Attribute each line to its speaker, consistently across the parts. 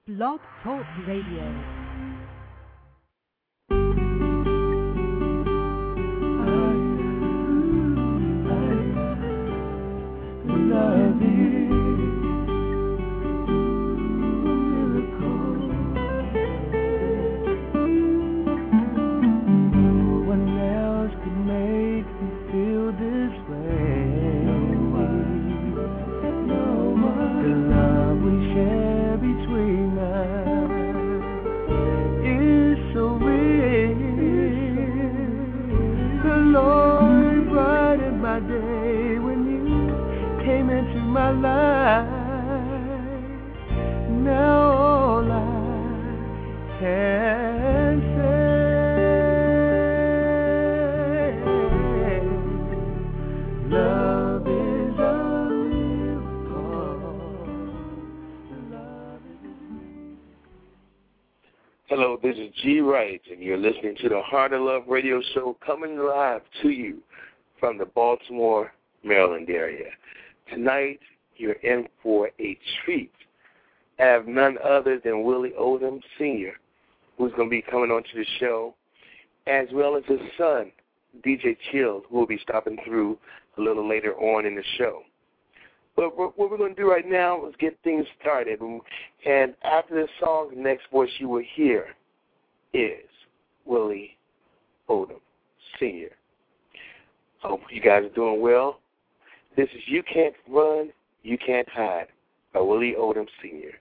Speaker 1: Blog Talk Radio.
Speaker 2: Hello, this is G. Wright, and you're listening to the Heart of Love radio show coming live to you from the Baltimore, Maryland area. Tonight, you're in for a treat. I have none other than Willie Odom Sr., who's going to be coming onto the show, as well as his son, DJ Chills, who will be stopping through a little later on in the show. But what we're going to do right now is get things started. And after this song, the next voice you will hear is Willie Odom Sr. Hope you guys are doing well. This is You Can't Run, You Can't Hide by Willie Odom Sr.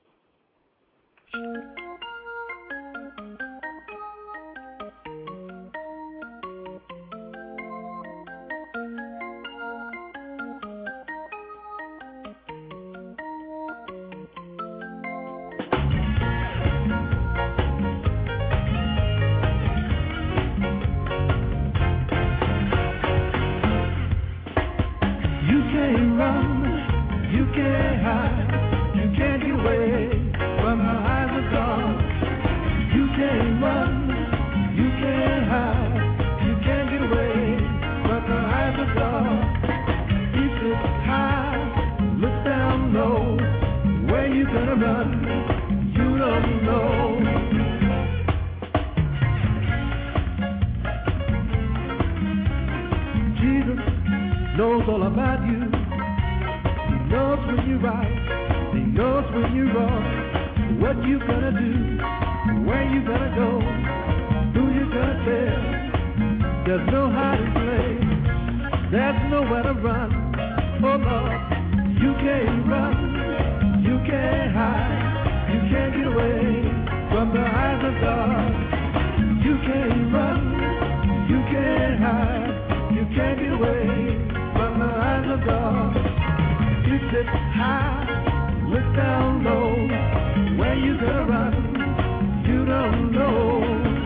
Speaker 3: Knows all about you. He knows when you're right. He knows when you're wrong. What you gonna do? Where you gonna go? Who you gonna tell? There's no hiding place. There's nowhere to run. Oh Lord, you can't run. You can't hide. You can't get away from the eyes of God. You can't run. You can't hide. You can't get away from the eyes of God. You sit high, look down low. Where you gonna run? You don't know.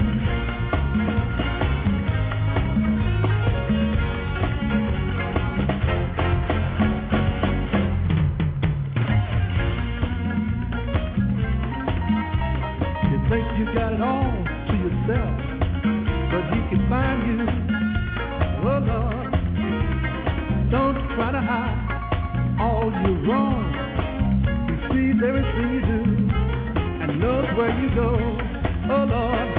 Speaker 3: You think you got it all to yourself, but he can find you. Oh Lord, don't try to hide all your wrong. He sees everything you do and knows where you go. Oh Lord,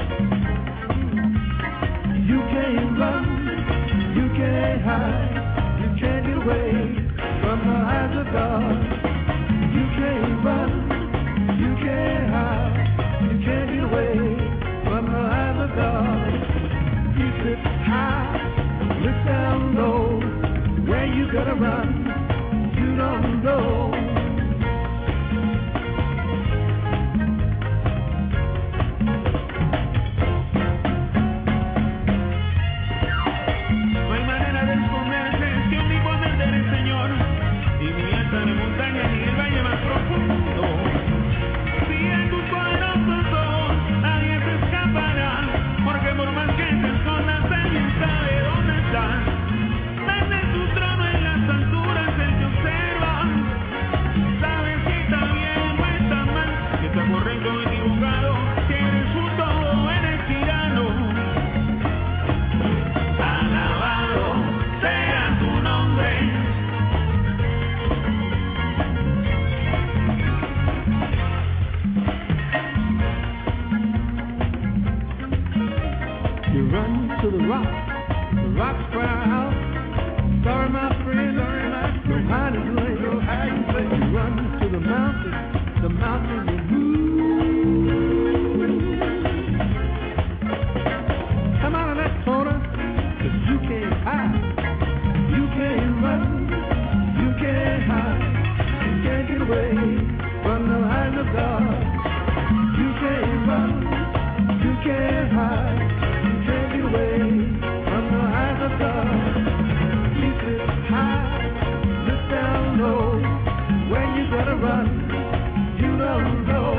Speaker 3: you can't run, you can't hide, you can't get away from the eyes of God. You can't run, you can't hide, you can't get away from the eyes of God. You sit high, look down low. Where you gonna run? You don't know.
Speaker 4: No hay manera de esconderse que un poder del Señor y ni alta ni montaña ni el valle más profundo. Si en tus poderosos ojos nadie se escapará, porque por más que te escondas, Él sabe dónde estás. Desde su trono en las alturas Él te observa.
Speaker 3: God. You can't run, you can't hide, you can't get away from the eyes of God. You sit high, look down low. When you gotta run, you don't know.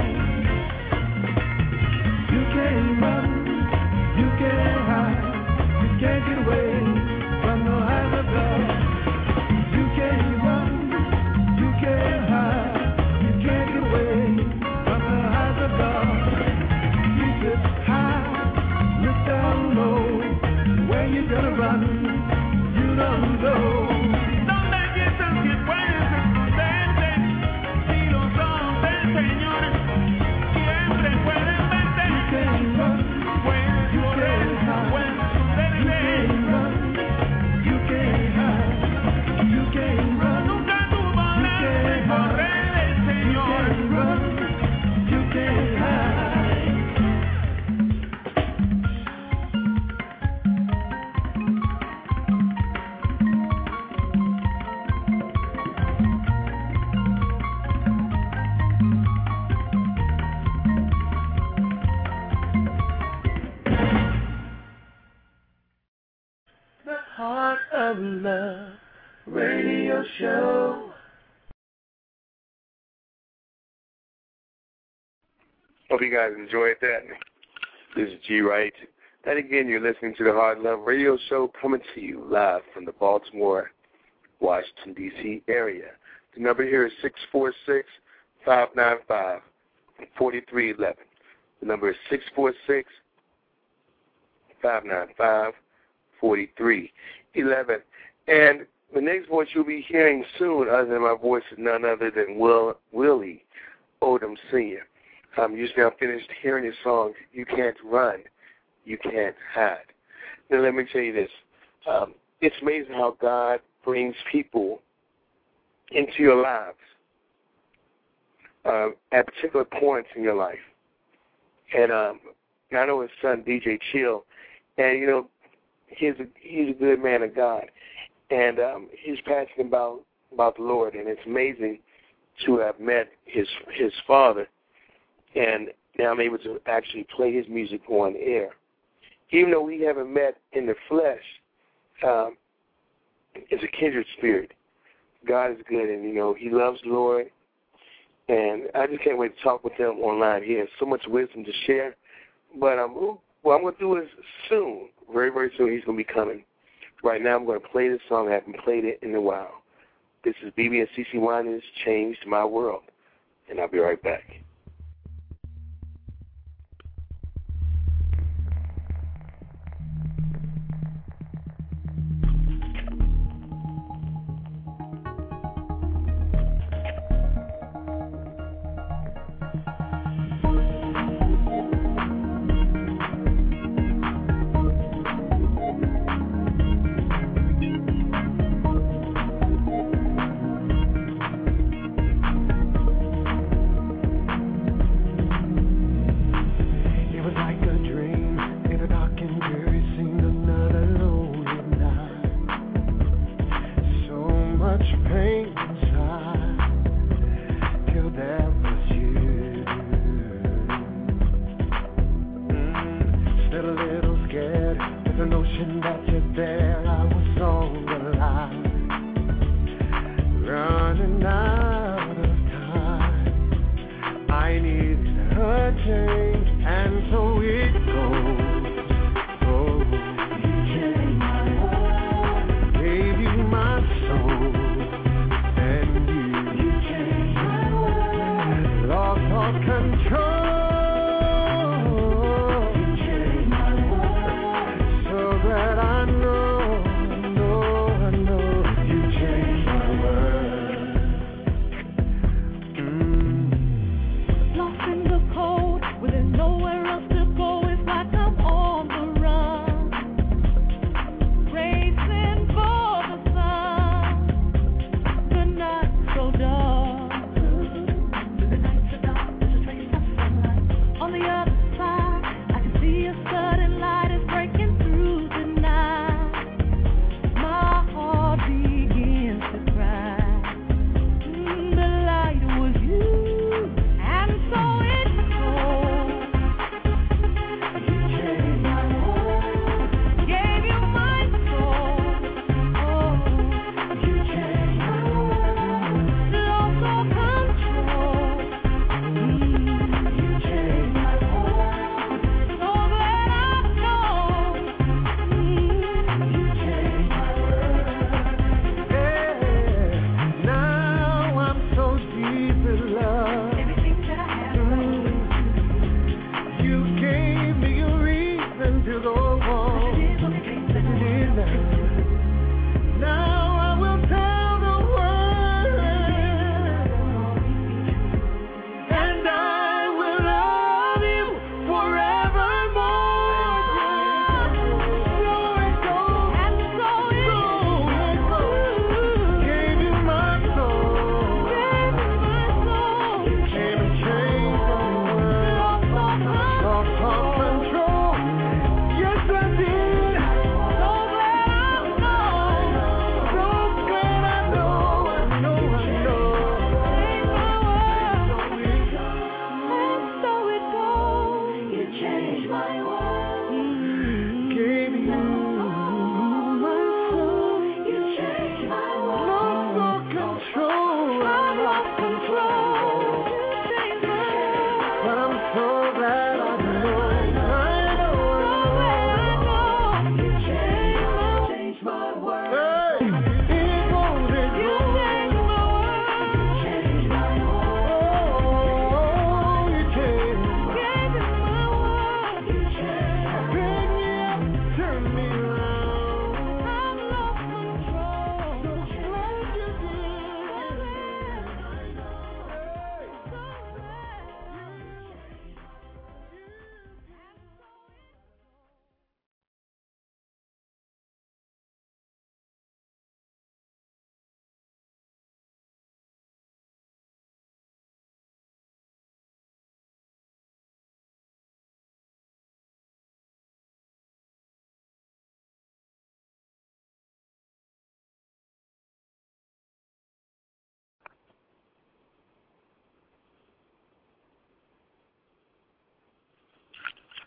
Speaker 3: You can't run, you can't hide, you can't get away from the eyes of God. You can't run, you can't hide, you can't get away from the eyes of God. You sit high, look down low. When you gotta run, you don't know.
Speaker 4: Donde piensan que puedes esconderte, si los ojos del Señor siempre pueden verte.
Speaker 3: You can't run,
Speaker 4: Puedes
Speaker 3: you
Speaker 4: correr,
Speaker 3: can't hide,
Speaker 4: puedes
Speaker 3: you
Speaker 4: esconderte.
Speaker 3: can't run, you can't hide, you can't run.
Speaker 4: Nunca tú podrás correr del
Speaker 3: You
Speaker 4: Señor.
Speaker 3: can't run, you can't hide. The Heart of Love Radio Show.
Speaker 2: Hope you guys enjoyed that. This is G. Wright. And again, you're listening to the Hard Love Radio Show coming to you live from the Baltimore, Washington, D.C. area. The number here is 646-595-4311. The number is 646-595-4311. And the next voice you'll be hearing soon, other than my voice, is none other than Willie Odom Sr. Usually I'm finished hearing his song, You Can't Run, You Can't Hide. Now let me tell you this. It's amazing how God brings people into your lives at particular points in your life. And I know his son, DJ Chill, and, you know, he's a good man of God. And he's passionate about the Lord, and it's amazing to have met his father. And now I'm able to actually play his music on air. Even though we haven't met in the flesh, it's a kindred spirit. God is good, and, you know, he loves the Lord. And I just can't wait to talk with him online. He has so much wisdom to share. But what I'm going to do is soon, very, very soon, he's going to be coming. Right now I'm going to play this song. I haven't played it in a while. This is BB and CeCe Winans, Changed My World. And I'll be right back.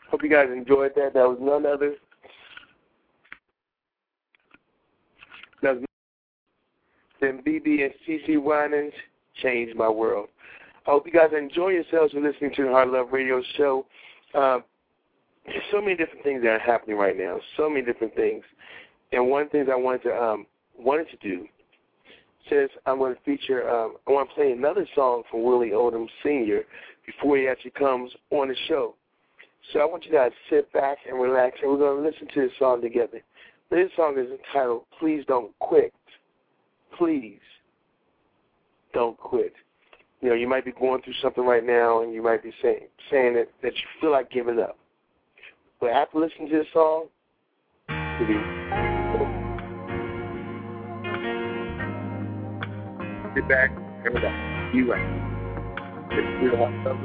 Speaker 2: Hope you guys enjoyed that. That was none other than BB and CeCe Winans, Changed My World. I hope you guys enjoy yourselves and listening to the Heart of Love Radio Show. There's so many different things that are happening right now, so many different things. And one thing I wanted to do, since I'm going to feature, I want to play another song from Willie Odom Sr. before he actually comes on the show. So I want you guys to sit back and relax, and we're going to listen to this song together. This song is entitled, Please Don't Quit. Please don't quit. You know, you might be going through something right now, and you might be saying that you feel like giving up. But after listening to this song, you'll be sit back and relax. You right. It's real hot stuff.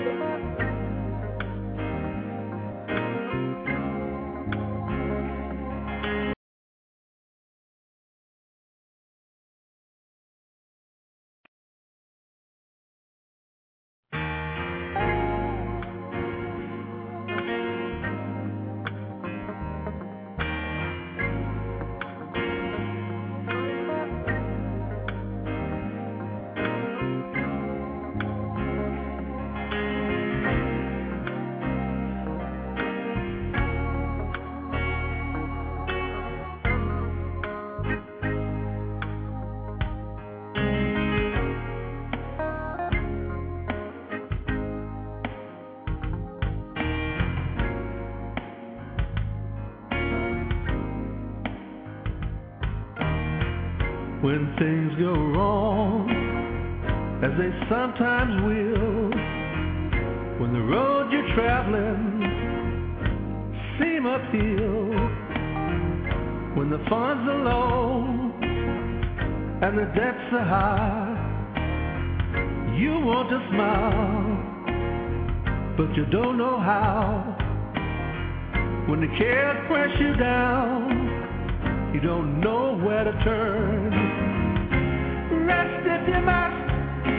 Speaker 3: When things go wrong, as they sometimes will, when the road you're traveling seem uphill, when the funds are low and the debts are high, you want to smile, but you don't know how. When the cares press you down, you don't know where to turn. Rest if you must,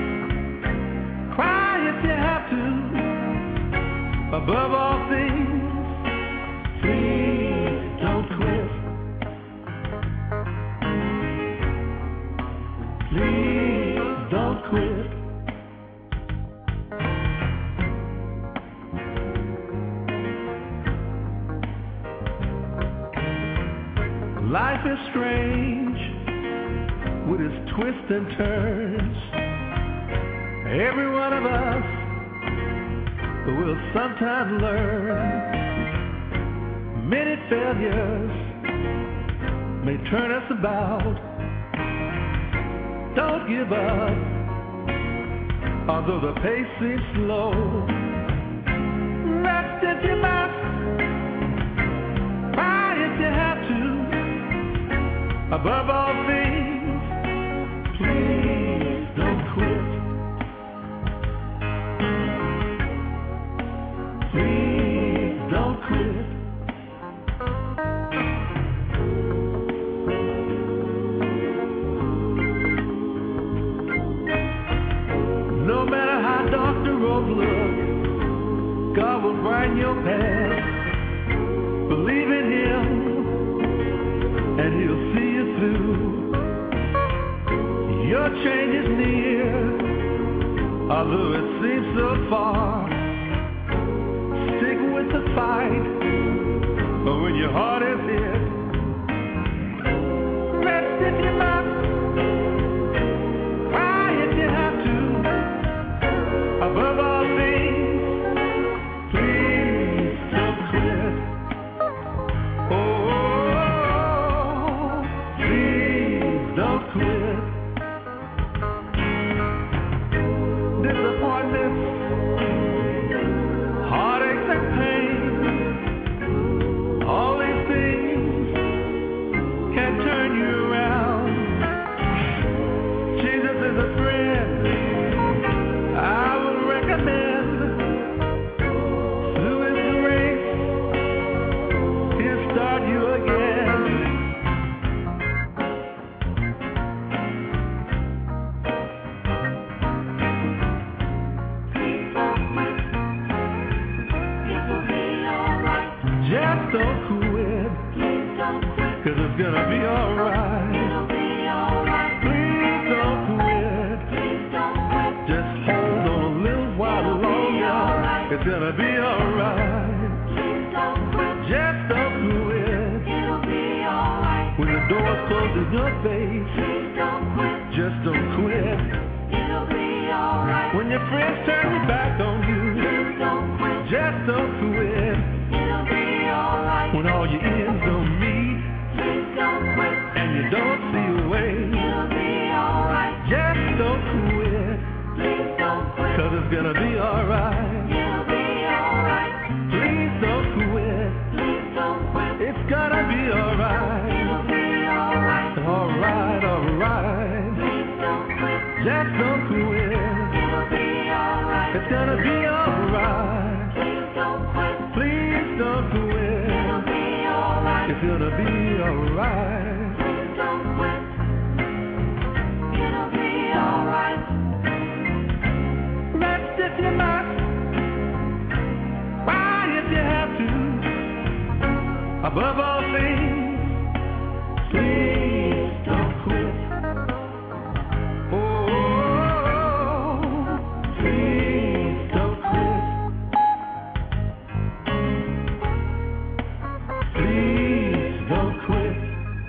Speaker 3: cry if you have to. Above all things, please don't quit. Please don't quit. Life is strange with its twists and turns. Every one of us will sometimes learn. Many failures may turn us about. Don't give up, although the pace seems slow. Rest if you must, cry if you have to. Above all things, please don't quit. Please don't quit. No matter how dark the road looks, God will brighten your path. Believe in Him, and He'll see you through. Your change is near, although it seems so far. Stick with the fight, but when your heart is hit, rest if you must, cry if you have to. Above all things, please don't quit. Don't quit. Disappointments, heartaches and pain, all these things can turn you around. Jesus is a friend I would recommend. Just don't quit. Please don't quit. 'Cause it's gonna be alright. It'll be alright. Please don't quit. Please don't quit. Just hold on a little while longer. It's gonna be alright. Please don't quit. Just don't quit. It'll be alright. When the door's closed in your face. Please don't quit. Just don't quit. It'll be alright. When your friends turn their back on you. Please don't quit. Just don't quit. It'll be alright. When all your ends don't meet. Please don't quit. And you don't see a way. It'll be alright. Just don't quit. Please don't quit. 'Cause it's gonna be alright. It'll be alright. Please don't quit. Please don't quit. It's gonna be alright. It'll be alright. Alright, alright. Please don't quit. Just don't quit. It'll be alright. It's gonna be alright. Please don't quit. Please don't quit. It'll be alright. It's gonna be alright. Please don't quit. It'll be alright. Rest if you must. Why if you have to. Above all things, please don't quit. Oh, please don't quit. Please don't quit.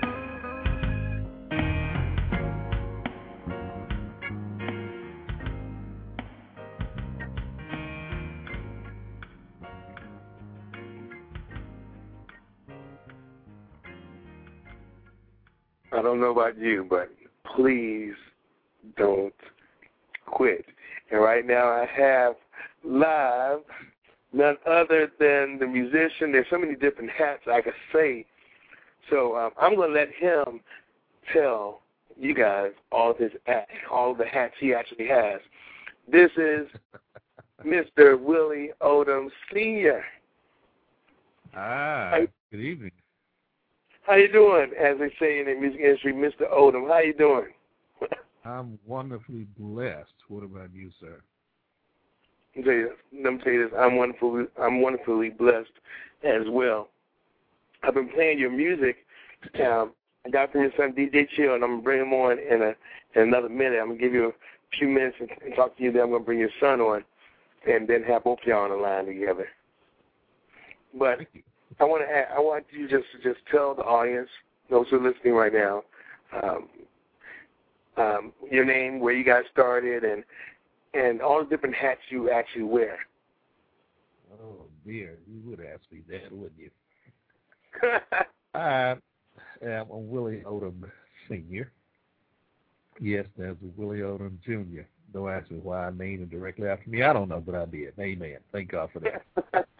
Speaker 2: I don't know about you, but please don't quit. And right now I have live none other than the musician. There's so many different hats I could say. So I'm going to let him tell you guys all the hats he actually has. This is Mr. Willie Odom Sr.
Speaker 5: Good evening.
Speaker 2: How you doing? As they say in the music industry, Mr. Odom. How you doing?
Speaker 5: I'm wonderfully blessed. What about you, sir?
Speaker 2: Let me tell you this. I'm wonderfully blessed as well. I've been playing your music. I got from your son, DJ Chill, and I'm going to bring him on in another minute. I'm going to give you a few minutes and talk to you. Then I'm going to bring your son on and then have both of y'all on the line together. But I want you just tell the audience, those who are listening right now, your name, where you got started, and all the different hats you actually wear.
Speaker 5: Oh, dear. You would ask me that, wouldn't you? I'm Willie Odom Sr. Yes, there's a Willie Odom Jr. Don't ask me why I named him directly after me. I don't know, but I did. Amen. Thank God for that.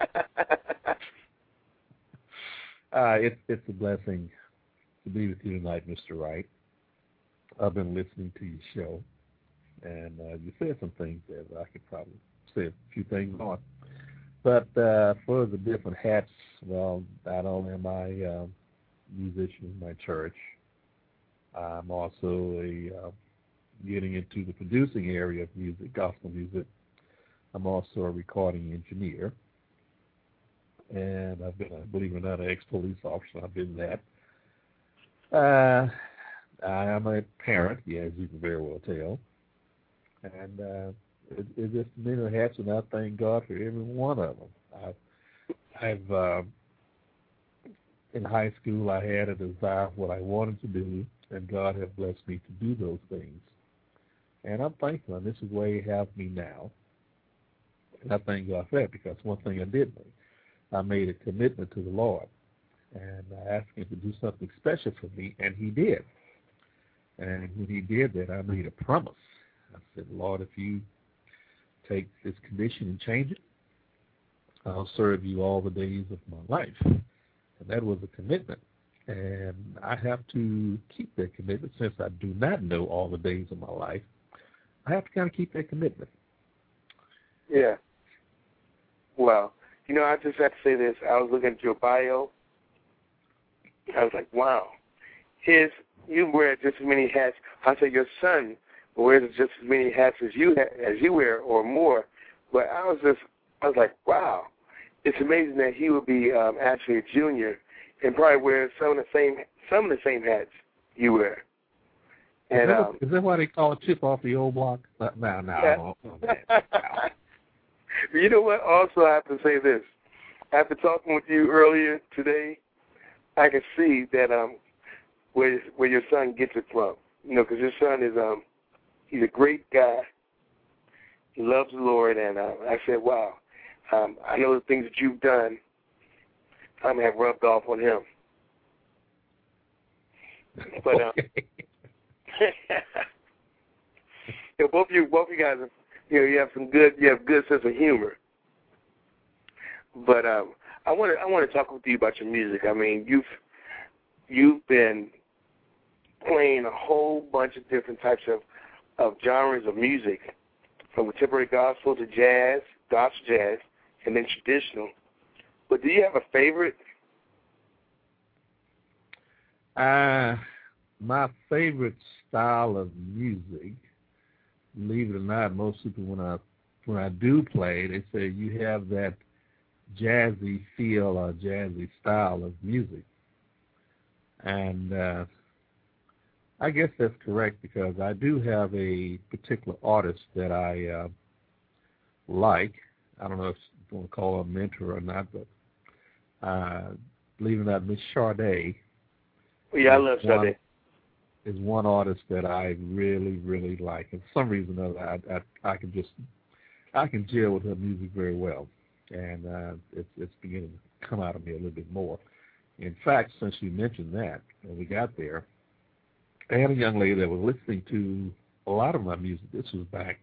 Speaker 5: It's a blessing to be with you tonight, Mr. Wright. I've been listening to your show, and you said some things that I could probably say a few things on. But for the different hats, well, not only am I a musician in my church, I'm also getting into the producing area of music, gospel music. I'm also a recording engineer. And I've been, believe it or not, an ex-police officer. I've been that. I am a parent, as you can very well tell. And it's just many hats, and I thank God for every one of them. I've in high school, I had a desire of what I wanted to do, and God has blessed me to do those things. And I'm thankful, and this is where He has me now. And I thank God for that, because one thing I did make, I made a commitment to the Lord, and I asked Him to do something special for me, and He did. And when He did that, I made a promise. I said, Lord, if you take this condition and change it, I'll serve you all the days of my life. And that was a commitment. And I have to keep that commitment since I do not know all the days of my life. I have to kind of keep that commitment.
Speaker 2: Yeah. Well, I just have to say this. I was looking at your bio. I was like, wow. You wear just as many hats. I said your son wears just as many hats as you wear or more. But I was like, wow. it's amazing that he would be actually a junior and probably wear some of the same hats you wear. And
Speaker 5: is that why they call it Chip off the old block? No,
Speaker 2: yeah.
Speaker 5: I don't know.
Speaker 2: You know what? Also, I have to say this. After talking with you earlier today, I can see that where your son gets it from. You know, because your son is he's a great guy. He loves the Lord, and I said, wow, I know the things that you've done have rubbed off on him. But both of you guys, you have good sense of humor. But I want to talk with you about your music. I mean, you've been playing a whole bunch of different types of genres of music, from contemporary gospel to jazz, gospel jazz, and then traditional. But do you have a favorite?
Speaker 5: My favorite style of music, believe it or not, most people when I do play, they say you have that jazzy feel or jazzy style of music. And I guess that's correct, because I do have a particular artist that I like. I don't know if you want to call her a mentor or not, but believe it or not, Miss Sade.
Speaker 2: Yeah, I love Sade.
Speaker 5: Is one artist that I really, really like. And for some reason or other, I can gel with her music very well. And it's beginning to come out of me a little bit more. In fact, since you mentioned that, when we got there, I had a young lady that was listening to a lot of my music. This was back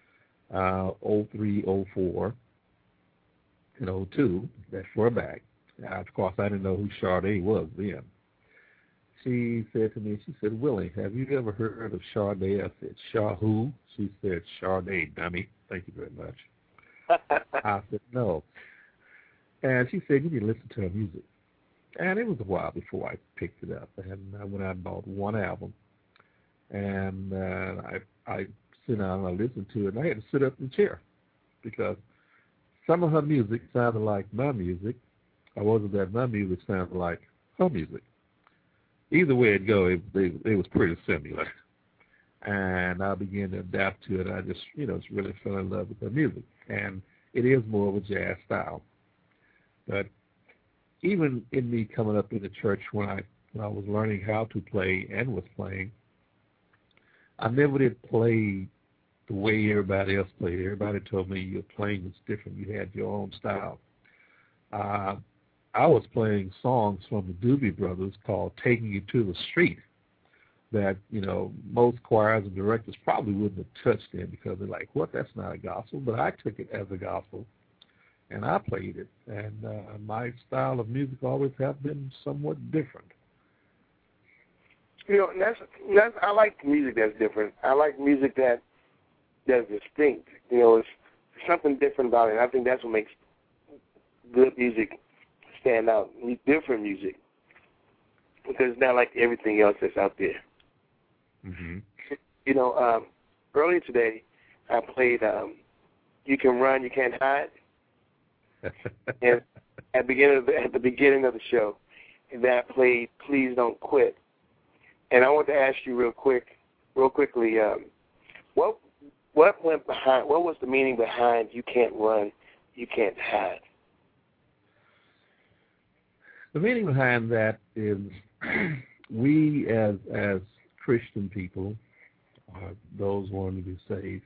Speaker 5: 03, 04, and 02, that far back. Of course, I didn't know who Sade was then. She said to me, she said, Willie, have you ever heard of Sade? I said, Shaw who? She said, Sade, dummy. Thank you very much. I said, no. And she said, you need to listen to her music. And it was a while before I picked it up. And I went out and bought one album. And I sit down and I listened to it. And I had to sit up in the chair, because some of her music sounded like my music. Or wasn't that my music sounded like her music. Either way it go, it was pretty similar. And I began to adapt to it. I just, just really fell in love with her music. And it is more of a jazz style. But even in me coming up in the church when I was learning how to play and was playing, I never did play the way everybody else played. Everybody told me your playing was different. You had your own style. I was playing songs from the Doobie Brothers called Taking You to the Street that, most choirs and directors probably wouldn't have touched in, because they're like, what, that's not a gospel. But I took it as a gospel, and I played it. And my style of music always have been somewhat different.
Speaker 2: That's I like music that's different. I like music that's distinct. It's something different about it. And I think that's what makes good music stand out. Different music, because it's not like everything else that's out there.
Speaker 5: Mm-hmm.
Speaker 2: Earlier today, I played "You Can Run, You Can't Hide," and at the beginning of the show, then I played "Please Don't Quit." And I want to ask you real quickly, what went behind? What was the meaning behind "You Can't Run, You Can't Hide"?
Speaker 5: The meaning behind that is we as Christian people, those wanting to be saved,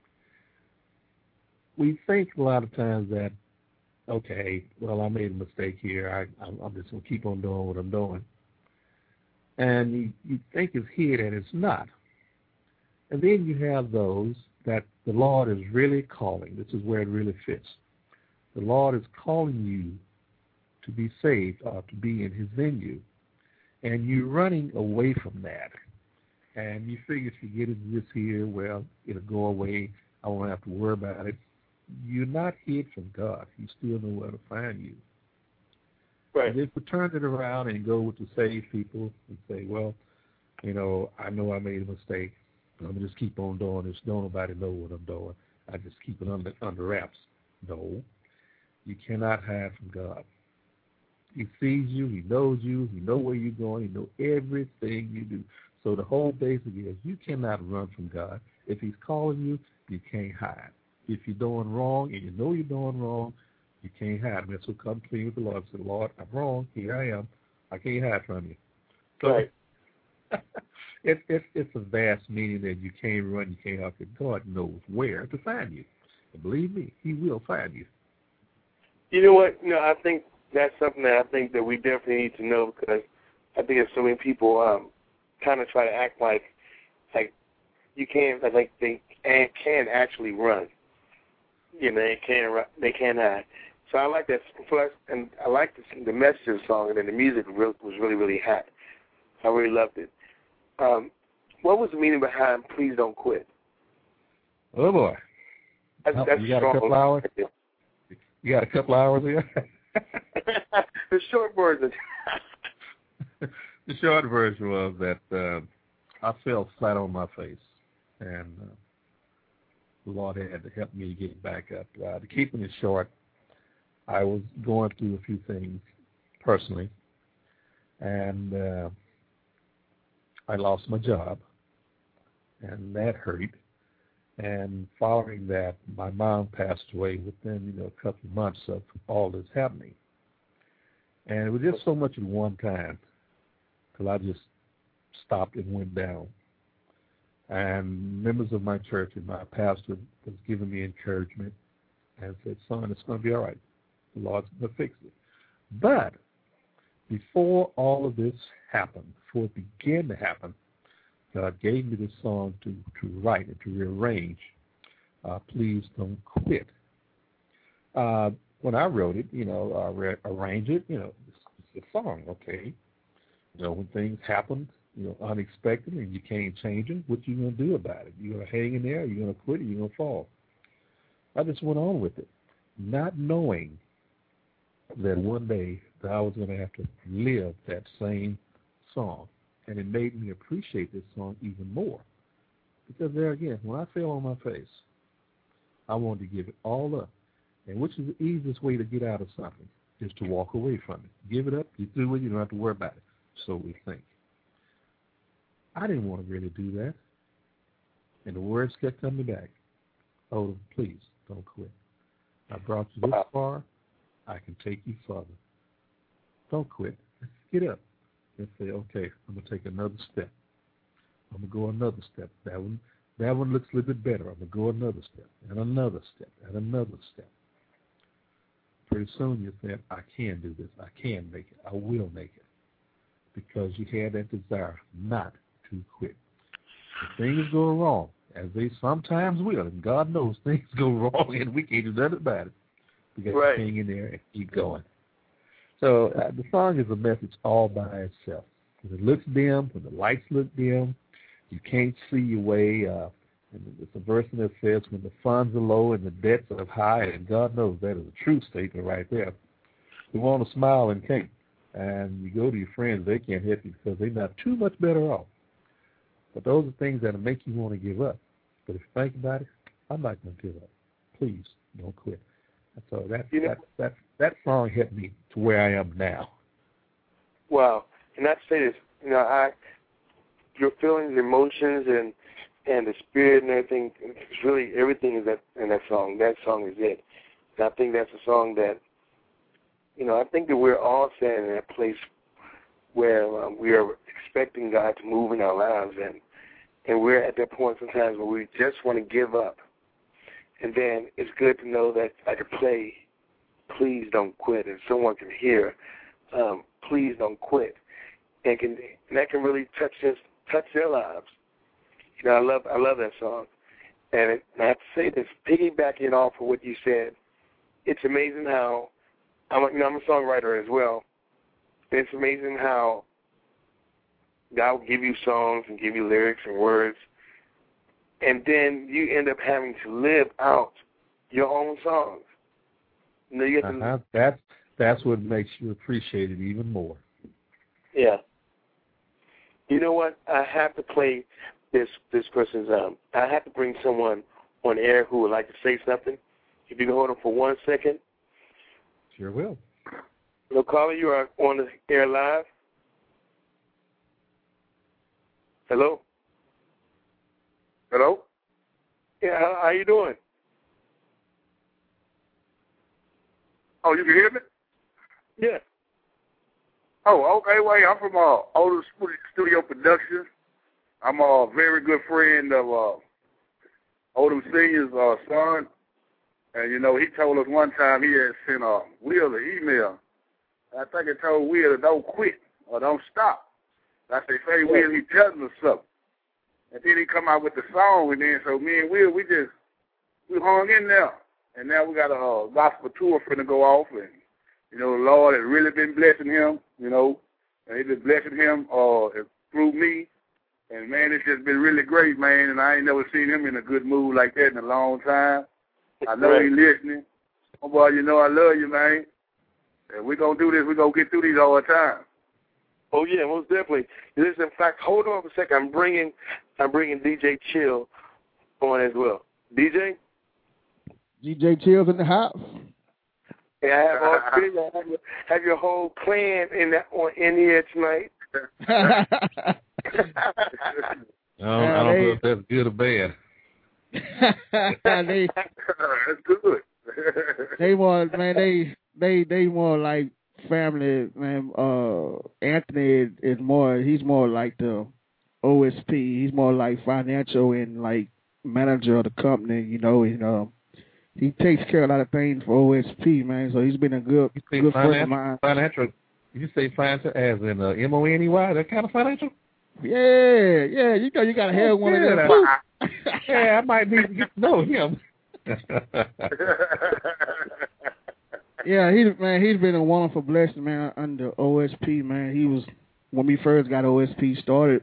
Speaker 5: we think a lot of times that, okay, well, I made a mistake here. I'm just going to keep on doing what I'm doing. And you think it's here and it's not. And then you have those that the Lord is really calling. This is where it really fits. The Lord is calling you to be saved or to be in his venue. And you're running away from that. And you figure if you get into this here, well, it'll go away. I won't have to worry about it. You're not hid from God. He still know where to find you.
Speaker 2: Right.
Speaker 5: And if we turn it around and go with the saved people and say, well, I know I made a mistake, but I'm going to just keep on doing this. Don't nobody know what I'm doing. I just keep it under wraps. No. You cannot hide from God. He sees you. He knows you. He knows where you're going. He knows everything you do. So the whole basic is you cannot run from God. If he's calling you, you can't hide. If you're doing wrong and you know you're doing wrong, you can't hide. That's what comes clean with the Lord. Say, Lord, I'm wrong. Here I am. I can't hide from you. So
Speaker 2: right.
Speaker 5: It's a vast meaning that you can't run, you can't hide. God knows where to find you. And believe me, he will find you.
Speaker 2: You know what? No, I think that's something that I think that we definitely need to know, because I think there's so many people kind of try to act like you can't, like they can actually run. You know, they can't hide. So I like that. Plus, and I like the message of the song, and then the music was really, really hot. I really loved it. What was the meaning behind "Please Don't Quit"?
Speaker 5: Oh boy!
Speaker 2: That's
Speaker 5: you got a couple hours. You got a couple hours here.
Speaker 2: The short version.
Speaker 5: The short version was that I fell flat on my face, and the Lord had to help me get back up. To keeping it short, I was going through a few things personally, and I lost my job, and that hurt. And following that, my mom passed away within a couple of months of all this happening. And it was just so much at one time till I just stopped and went down. And members of my church and my pastor was giving me encouragement and said, son, it's going to be all right. The Lord's going to fix it. But before all of this happened, before it began to happen, God gave me this song to write and to rearrange. Please Don't Quit. When I wrote it, I arranged it, it's a song, okay? When things happen, unexpected and you can't change them, what you going to do about it? You going to hang in there? You going to quit? Or you going to fall? I just went on with it, not knowing that one day that I was going to have to live that same song. And it made me appreciate this song even more. Because there again, when I fell on my face, I wanted to give it all up. And which is the easiest way to get out of something is to walk away from it. Give it up, you through it, you don't have to worry about it. So we think. I didn't want to really do that. And the words kept coming back. Oh, please, don't quit. I brought you this far. I can take you further. Don't quit. Get up. And say, okay, I'm going to take another step. I'm going to go another step. That one looks a little bit better. I'm going to go another step, and another step, and another step. Pretty soon you think, I can do this. I can make it. I will make it. Because you had that desire not to quit. If things go wrong, as they sometimes will, and God knows things go wrong, and we can't do nothing about it. We got to hang in there and keep going. So the song is a message all by itself. When it looks dim, when the lights look dim, you can't see your way. And it's a verse that says, when the funds are low and the debts are high, and God knows that is a true statement right there. You want to smile and can't. And you go to your friends, they can't help you because they're not too much better off. But those are things that make you want to give up. But if you think about it, I'm not going to give up. Please don't quit. And so that song helped me to where I am now. Wow.
Speaker 2: And not to say this, your feelings, emotions, and the spirit and everything, it's really everything is in that song. That song is it. And I think that's a song that, I think that we're all standing in a place where we are expecting God to move in our lives, and we're at that point sometimes where we just want to give up. And then it's good to know that I can play, please don't quit, and someone can hear, please don't quit, and that can really touch their lives. I love that song, and I have to say this, piggybacking off of what you said, it's amazing how I'm a songwriter as well. It's amazing how God will give you songs and give you lyrics and words, and then you end up having to live out your own songs. You have to,
Speaker 5: that's what makes you appreciate it even more.
Speaker 2: Yeah. You know what? I have to play this person's. I have to bring someone on air who would like to say something. If you can hold them for 1 second,
Speaker 5: Sure will.
Speaker 2: Hello, caller. You are on the air live. Hello? Hello? Yeah, how you doing?
Speaker 6: Oh, you can hear me?
Speaker 2: Yeah.
Speaker 6: Oh, okay. Wait, I'm from Older Studio Productions. I'm a very good friend of Odom Senior's son. And, you know, he told us one time he had sent Will an email. I think it told Will to don't quit or don't stop. I said, say, Will, he telling us something. And then he come out with the song, and then so me and Will, we hung in there. And now we got a gospel tour finna go off, and, you know, the Lord has really been blessing him, you know, and he's been blessing him through me. And, man, it's just been really great, man, and I ain't never seen him in a good mood like that in a long time. I know he's listening. Oh, boy, you know I love you, man. And we're going to do this. We're going to get through these all the time.
Speaker 2: Oh, yeah, most definitely. Listen, in fact, hold on for a second. I'm bringing DJ Chill on as well. DJ?
Speaker 7: DJ Chill's in the house.
Speaker 2: Yeah, I have all three. I have your whole clan in here tonight.
Speaker 5: I don't know if that's good or bad.
Speaker 6: That's good.
Speaker 7: They more like family, man. Anthony is he's more like the OSP. He's more like financial and like manager of the company, you know, and he takes care of a lot of things for OSP, man. So he's been a good friend of mine.
Speaker 5: Financial? You say financial as in MONEY? That kind of financial?
Speaker 7: Yeah. You know, you gotta have one of them too.
Speaker 5: Yeah, I might need to get to know him.
Speaker 7: Yeah, he's been a wonderful blessing, man, under OSP, man. He was, when we first got OSP started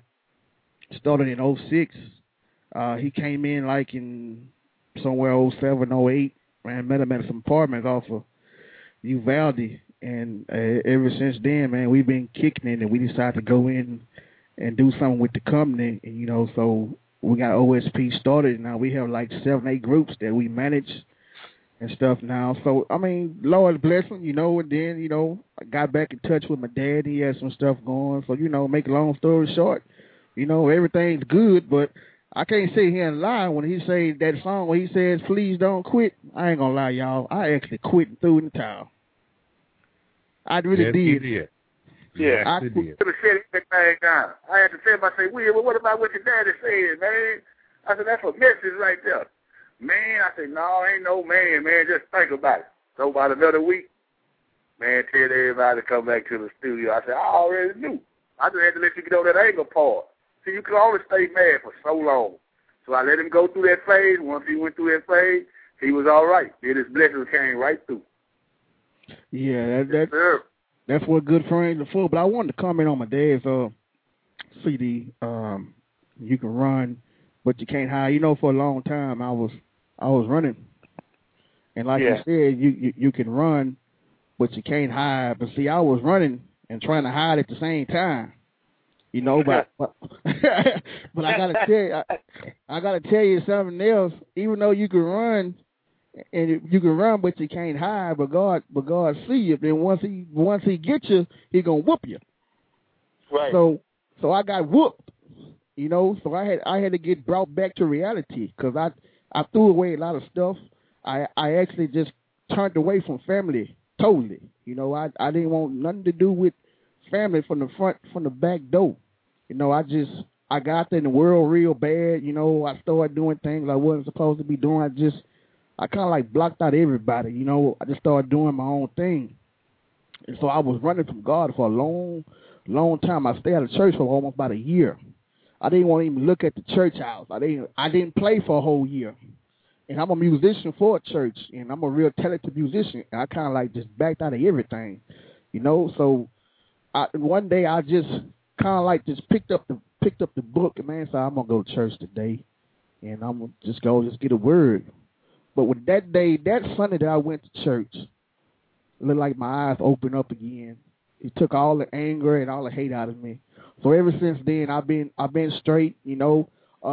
Speaker 7: in 06. He came in like in somewhere 07, 08, man, met him at some apartments off of Uvalde. And ever since then, man, we've been kicking it, and we decided to go in and do something with the company. And, you know, so we got OSP started. Now we have like 7, 8 groups that we manage and stuff now. So, I mean, Lord bless him, you know, and then, you know, I got back in touch with my dad. He had some stuff going. So, you know, make a long story short, you know, everything's good, but I can't sit here and lie when he say that song where he says, please don't quit. I ain't going to lie, y'all. I actually quit and threw in the towel. I really did.
Speaker 5: You did.
Speaker 2: Yeah,
Speaker 7: I
Speaker 6: could have said everything down. I had to tell him, I said, Will, what about what your daddy said, man? I said, that's a message right there. Man, I said, no, ain't no man, just think about it. So about another week, man, tell everybody to come back to the studio. I said, I already knew. I just had to let you know that anger part. See, you can only stay mad for so long. So I let him go through that phase. Once he went through that phase, he was all right. Then his blessings came right through.
Speaker 7: Yeah, that's what good friends are for. But I wanted to comment on my dad's CD. You can run, but you can't hide. You know, for a long time I was running, and like you said, you can run, but you can't hide. But see, I was running and trying to hide at the same time. You know, but but I gotta tell you something else. Even though you can run. And you can run, but you can't hide. But God see you. Then once he gets you, he gonna whoop you.
Speaker 2: Right.
Speaker 7: So I got whooped. You know. So I had to get brought back to reality because I threw away a lot of stuff. I actually just turned away from family totally. You know. I didn't want nothing to do with family from the back door. You know. I got there in the world real bad. You know. I started doing things I wasn't supposed to be doing. I kind of like blocked out everybody, you know. I just started doing my own thing. And so I was running from God for a long, long time. I stayed out of church for almost about a year. I didn't want to even look at the church house. I didn't play for a whole year. And I'm a musician for a church, and I'm a real talented musician. And I kind of like just backed out of everything, you know. So one day I just kind of like just picked up the book, and man said, I'm going to go to church today, and I'm going to just get a word. But with that Sunday that I went to church, it looked like my eyes opened up again. He took all the anger and all the hate out of me. So ever since then, I've been straight. You know,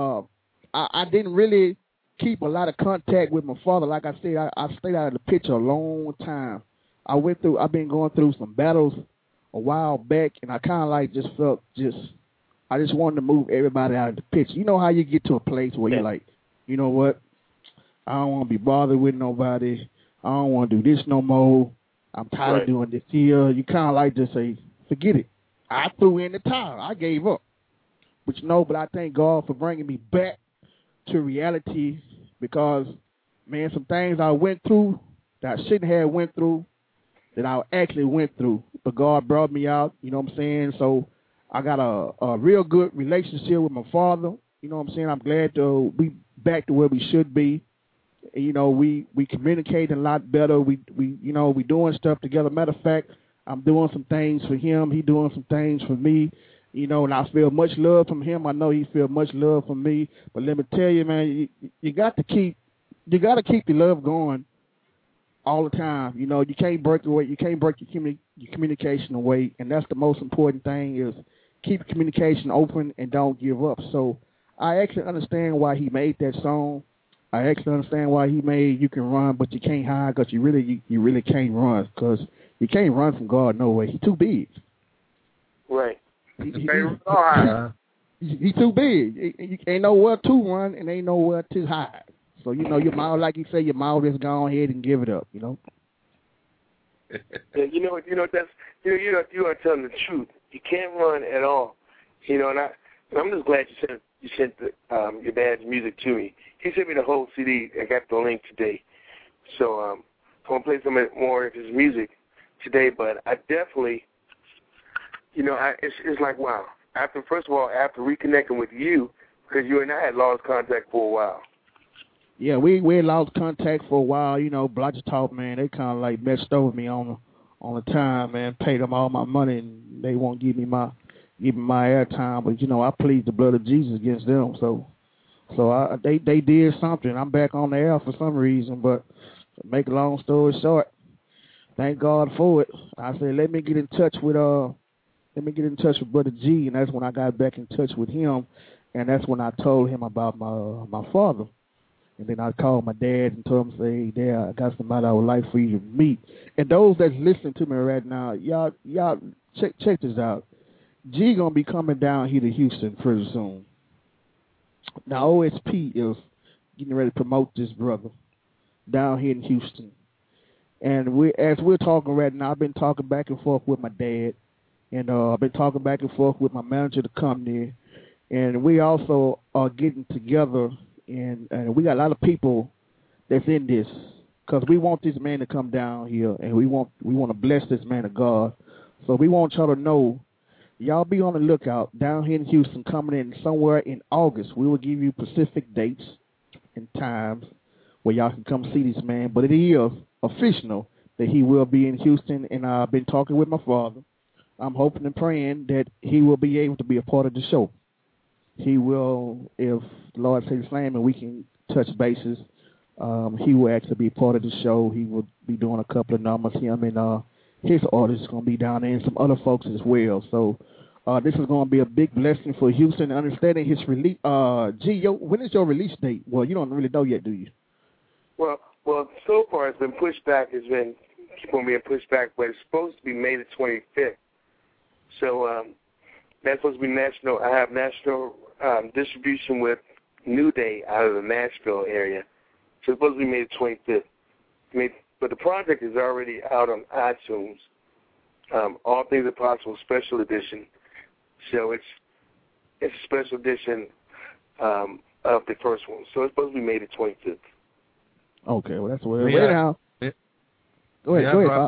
Speaker 7: I didn't really keep a lot of contact with my father. Like I said, I stayed out of the picture a long time. I've been going through some battles a while back, and I kind of like just felt I just wanted to move everybody out of the picture. You know how you get to a place where you're like, you know what? I don't want to be bothered with nobody. I don't want to do this no more. I'm tired of doing this here. You kind of like just say, forget it. I threw in the towel. I gave up. But but I thank God for bringing me back to reality because, man, some things I went through that I shouldn't have went through, that I actually went through. But God brought me out, you know what I'm saying? So I got a real good relationship with my father. You know what I'm saying? I'm glad to be back to where we should be. You know, we communicate a lot better. We doing stuff together. Matter of fact, I'm doing some things for him. He doing some things for me. You know, and I feel much love from him. I know he feel much love from me. But let me tell you, man, you got to keep the love going all the time. You know, you can't break away. You can't break your communication away. And that's the most important thing is keep communication open and don't give up. So I actually understand why he made that song. I actually understand why he made You Can Run, but you can't hide because you really can't run because you can't run from God no way. He's too big.
Speaker 2: Right.
Speaker 7: He too big. You ain't nowhere to run and ain't nowhere to hide. So, you know, your mouth, like you say, your mouth is go ahead and give it up, you know.
Speaker 2: Yeah, you are telling the truth. You can't run at all. You know, and I'm just glad you sent your dad's music to me. He sent me the whole CD. I got the link today. So I'm going to play some more of his music today. But I definitely, it's like, wow. First of all, after reconnecting with you, because you and I had lost contact for a while.
Speaker 7: Yeah, we lost contact for a while. You know, Blotch Talk, man, they kind of like messed over me on the time, man. Paid them all my money, and they won't give me my airtime. But you know, I plead the blood of Jesus against them. So they did something. I'm back on the air for some reason. But to make a long story short, thank God for it. I said, let me get in touch with Brother G, and that's when I got back in touch with him, and that's when I told him about my father. And then I called my dad and told him, say, hey, Dad, I got somebody I would like for you to meet. And those that's listening to me right now, y'all check this out. G gonna be coming down here to Houston pretty soon. Now OSP is getting ready to promote this brother down here in Houston. And as we're talking right now, I've been talking back and forth with my dad, and I've been talking back and forth with my manager of the company, and we also are getting together. And we got a lot of people that's in this because we want this man to come down here, and we want to bless this man of God. So we want y'all to know, y'all be on the lookout down here in Houston, coming in somewhere in August. We will give you specific dates and times where y'all can come see this man. But it is official that he will be in Houston, and I've been talking with my father. I'm hoping and praying that he will be able to be a part of the show. He will, if the Lord says slam and we can touch bases, he will actually be part of the show. He will be doing a couple of numbers. Him and his artists is going to be down there, and some other folks as well. So this is going to be a big blessing for Houston. Understanding his release. When is your release date? Well, you don't really know yet, do you?
Speaker 2: Well, so far it's been pushed back. Keep on being pushed back, but it's supposed to be May the 25th. So that's supposed to be national. I have national distribution with New Day out of the Nashville area. So it's supposed to be May the 25th. But the project is already out on iTunes. All Things Are Possible Special Edition. So it's a special edition of the first one. So it's supposed to be May the 25th.
Speaker 7: Okay, well, that's where we're now. Go ahead, Bob.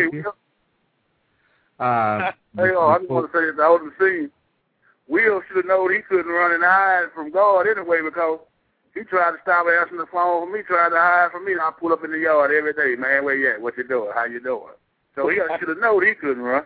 Speaker 6: I just want to say that I was seeing Will should have known he couldn't run and hide from God anyway because he tried to stop answering the phone for me, tried to hide from me, and I pull up in the yard every day, man, where you at? What you doing? How you doing? So he should have known he couldn't run.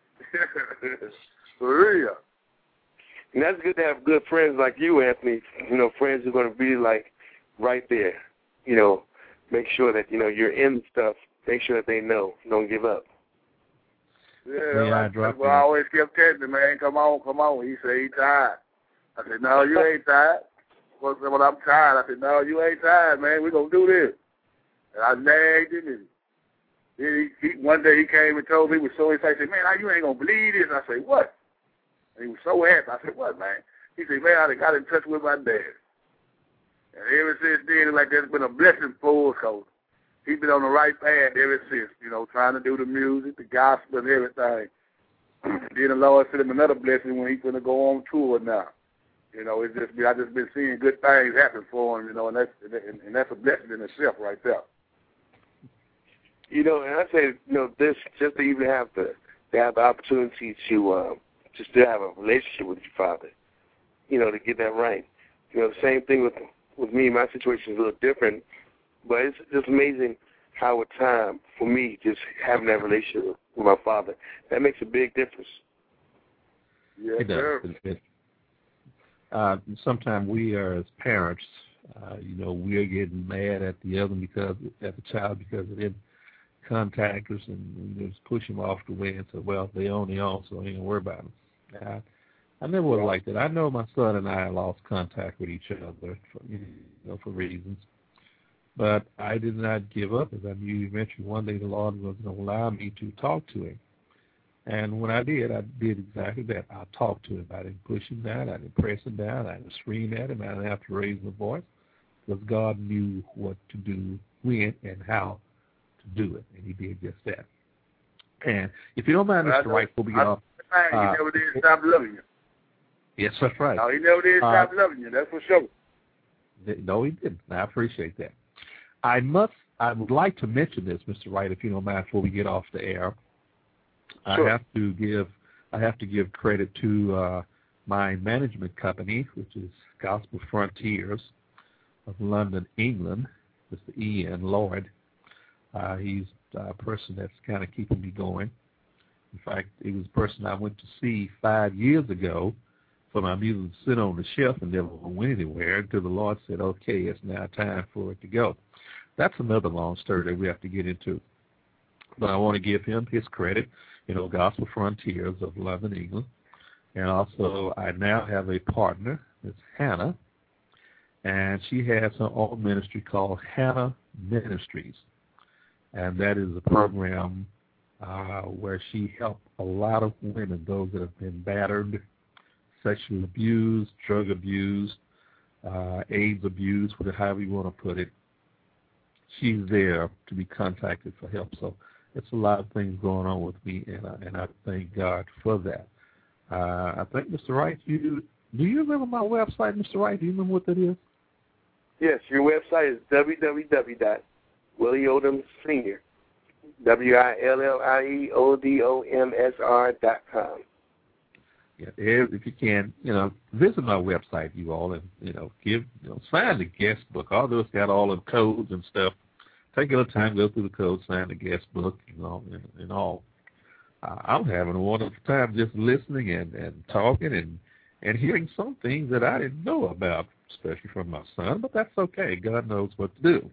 Speaker 6: For real.
Speaker 2: And that's good to have good friends like you, Anthony, friends who are going to be like right there, make sure that, you're in stuff, make sure that they know, don't give up.
Speaker 6: Yeah, I always kept telling me, man, come on. He said he tired. I said, no, you ain't tired. Well, I'm tired. I said, no, you ain't tired, man. We're going to do this. And I nagged him, and One day he came and told me, he was so excited. He said, man, you ain't going to believe this. I said, what? And he was so happy. I said, what, man? He said, man, I got in touch with my dad. And ever since then, it's like there's been a blessing for us, because he's been on the right path ever since, trying to do the music, the gospel, and everything. Then the Lord sent him another blessing when he's going to go on tour now. It's just I just been seeing good things happen for him, and that's a blessing in itself right there.
Speaker 2: And I say, this just to even have the opportunity to still have a relationship with your father, to get that right. The same thing with me. My situation is a little different, but it's just amazing how with time, for me, just having that relationship with my father, that makes a big difference.
Speaker 6: Yes,
Speaker 5: it does. Sometimes we are, as parents, we are getting mad at the child because they didn't contact us, and just push them off the way and say, well, they own, so I ain't gonna worry about them. I never was like that. I know my son and I lost contact with each other for reasons. But I did not give up, as I knew eventually one day the Lord was going to allow me to talk to him. And when I did exactly that. I talked to him. I didn't push him down. I didn't press him down. I didn't scream at him. I didn't have to raise my voice, because God knew what to do, when, and how to do it, and he did just that. And if you don't mind, Mr. Wright, before we get off.
Speaker 6: He never did stop loving you.
Speaker 5: Yes, that's right.
Speaker 6: No, he never did stop loving you, that's for sure.
Speaker 5: No, he didn't. I appreciate that. I would like to mention this, Mr. Wright, if you don't mind, before we get off the air. Sure. I have to give credit to my management company, which is Gospel Frontiers of London, England. Mr. Ian Lloyd. He's a person that's kind of keeping me going. In fact, he was a person I went to see 5 years ago for my music to sit on the shelf and never went anywhere until the Lord said, okay, it's now time for it to go. That's another long story that we have to get into. But I want to give him his credit, Gospel Frontiers of London, England. And also I now have a partner, Ms. Hannah, and she has her own ministry called Hannah Ministries. And that is a program where she helped a lot of women, those that have been battered, sexually abused, drug abused, AIDS abused, however you want to put it. She's there to be contacted for help. So it's a lot of things going on with me, and I thank God for that. I think, Mr. Wright, do you remember my website, Mr. Wright? Do you remember what that is?
Speaker 2: Yes, your website is www.willieodomsr, WILLIEODOMSR.com.
Speaker 5: Yeah, if you can, visit my website, you all, and sign the guest book. Although it's got all the codes and stuff, take a little time, go through the codes, sign the guest book, and all. I'm having a wonderful time just listening and talking and hearing some things that I didn't know about, especially from my son. But that's okay. God knows what to do.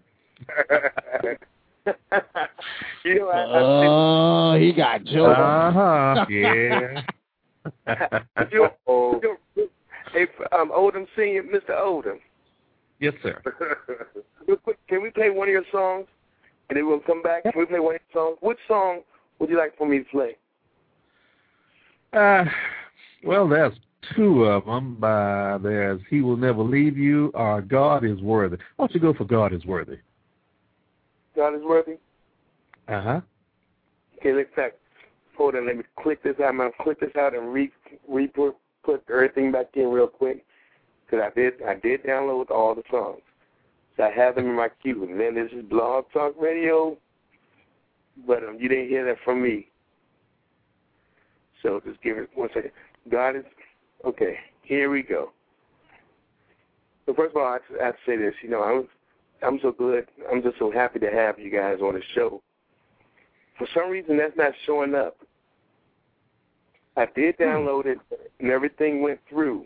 Speaker 7: He got jokes.
Speaker 5: Yeah.
Speaker 2: Hey, Odom Senior, Mr. Odom.
Speaker 5: Yes, sir.
Speaker 2: Real quick, can we play one of your songs, and then we'll come back? Can we play one of your songs? Which song would you like for me to play?
Speaker 5: Well, there's two of them. There's "He Will Never Leave You" or "God Is Worthy." Why don't you go for "God Is Worthy"?
Speaker 2: God is worthy.
Speaker 5: Uh-huh.
Speaker 2: Okay, let's back. Hold on, let me click this out. I'm going to click this out and put everything back in real quick, because I did download all the songs. So I have them in my queue. And then this is Blog Talk Radio, but you didn't hear that from me. So just give it 1 second. God is, okay, here we go. So first of all, I have to say this. I'm so good. I'm just so happy to have you guys on the show. For some reason, that's not showing up. I did download it, and everything went through.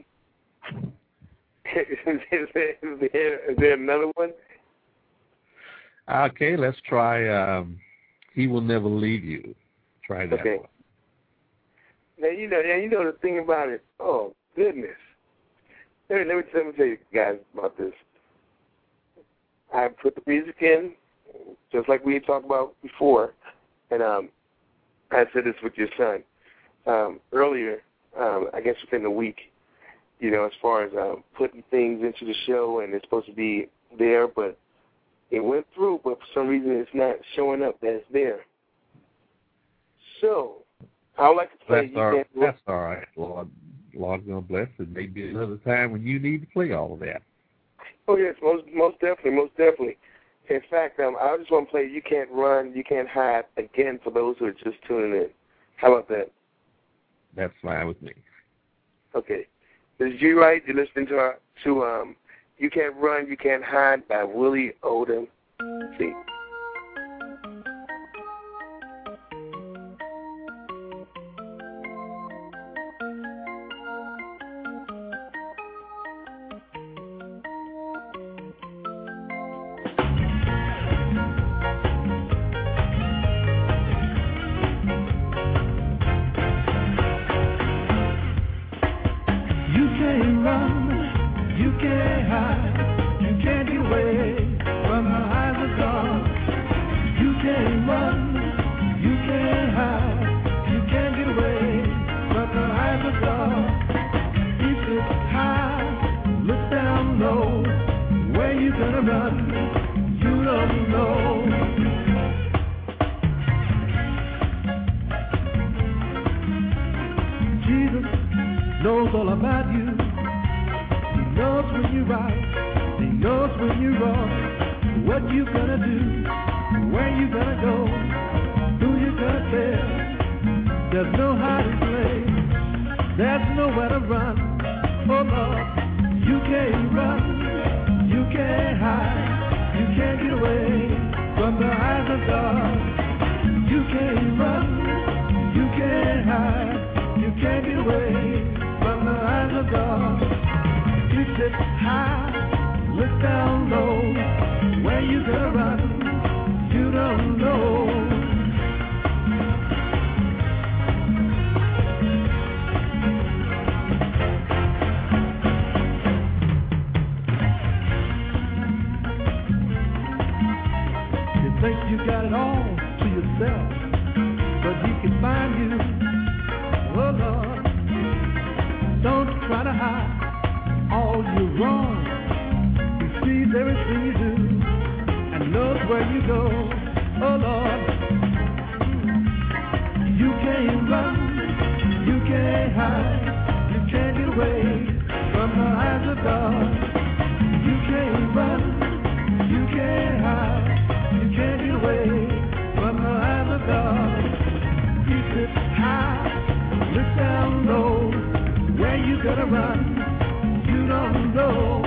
Speaker 2: Is there another one?
Speaker 5: Okay, let's try "He Will Never Leave You." Try that one.
Speaker 2: Now, you know the thing about it. Oh, goodness. Let me tell you guys about this. I put the music in, just like we had talked about before. And I said this with your son earlier, I guess within the week, you know, as far as putting things into the show and it's supposed to be there, but it went through, but for some reason it's not showing up that it's there. So, I would like to play
Speaker 5: That's all right. Lord's going to bless it. Maybe another time when you need to play all of that.
Speaker 2: Oh, yes, most definitely. In fact, I just want to play You Can't Run, You Can't Hide again for those who are just tuning in. How about that?
Speaker 5: That's fine with me.
Speaker 2: Okay. This is G Wright. You're listening to You Can't Run, You Can't Hide by Willie Odom. See.
Speaker 3: Knows all about you. He knows when you're right. He knows when you're wrong. What you gonna do? Where you gonna go? Who you gonna tell? There's no hiding place. There's nowhere to run. Oh Lord, you can't run. You can't hide. You can't get away from the eyes of God. You can't run. You can't hide. You can't get away from the eyes of God. You sit high, look down low. Where you gonna run? You don't know. You think you got it all to yourself, but he can find you. Oh Lord, don't try to hide all you're wrong. He sees everything you do and knows where you go. Oh Lord, you can't run, you can't hide, you can't get away from the eyes of God. You can't run, you can't hide, you can't get away from the eyes of God. He sits high, look down low. Where you gonna run? You don't know.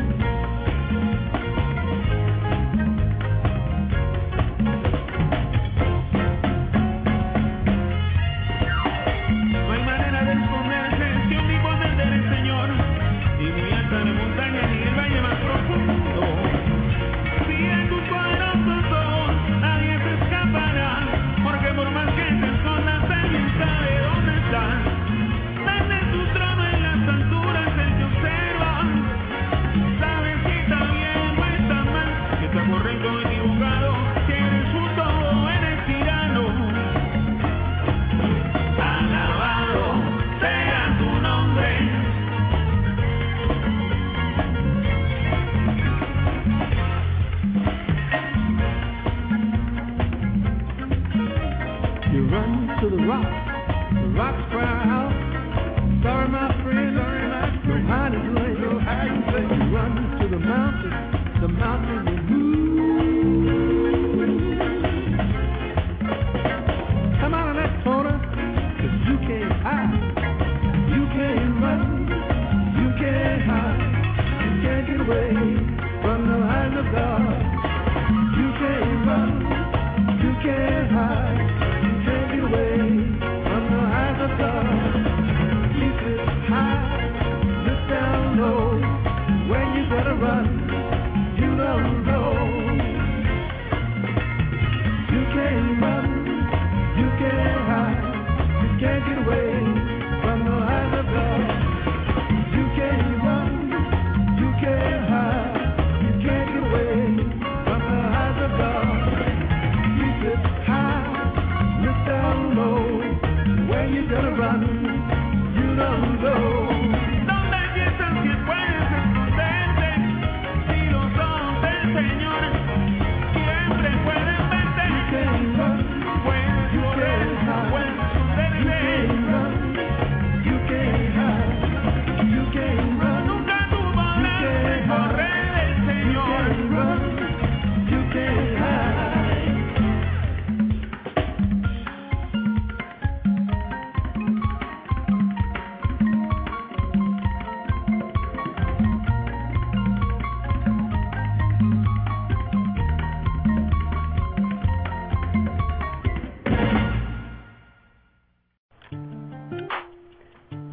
Speaker 4: No hay manera de esconderse si un tipo del el Señor, y muy alta en la montaña ni el valle más profundo. Si en tus poderosos ojos nadie se escapará, porque por más que te escondas, alguien sabe dónde estás. Desde tu trono en las alturas él te observa. Sabes si está bien o está mal, si está correcto o equivocado, si eres justo o eres tirano. Alabado sea tu nombre.
Speaker 3: You run to the rocks cry out. Sorry, my friend, no hiding place, no hiding place. You run to the mountain will move. Come out of that corner, 'cause you can't hide. You can't run, you can't hide. You can't get away from the eyes of God. You can't run, you can't hide. You can't get away from the eyes of God. You sit high, look down low. Where you gonna run? You don't know.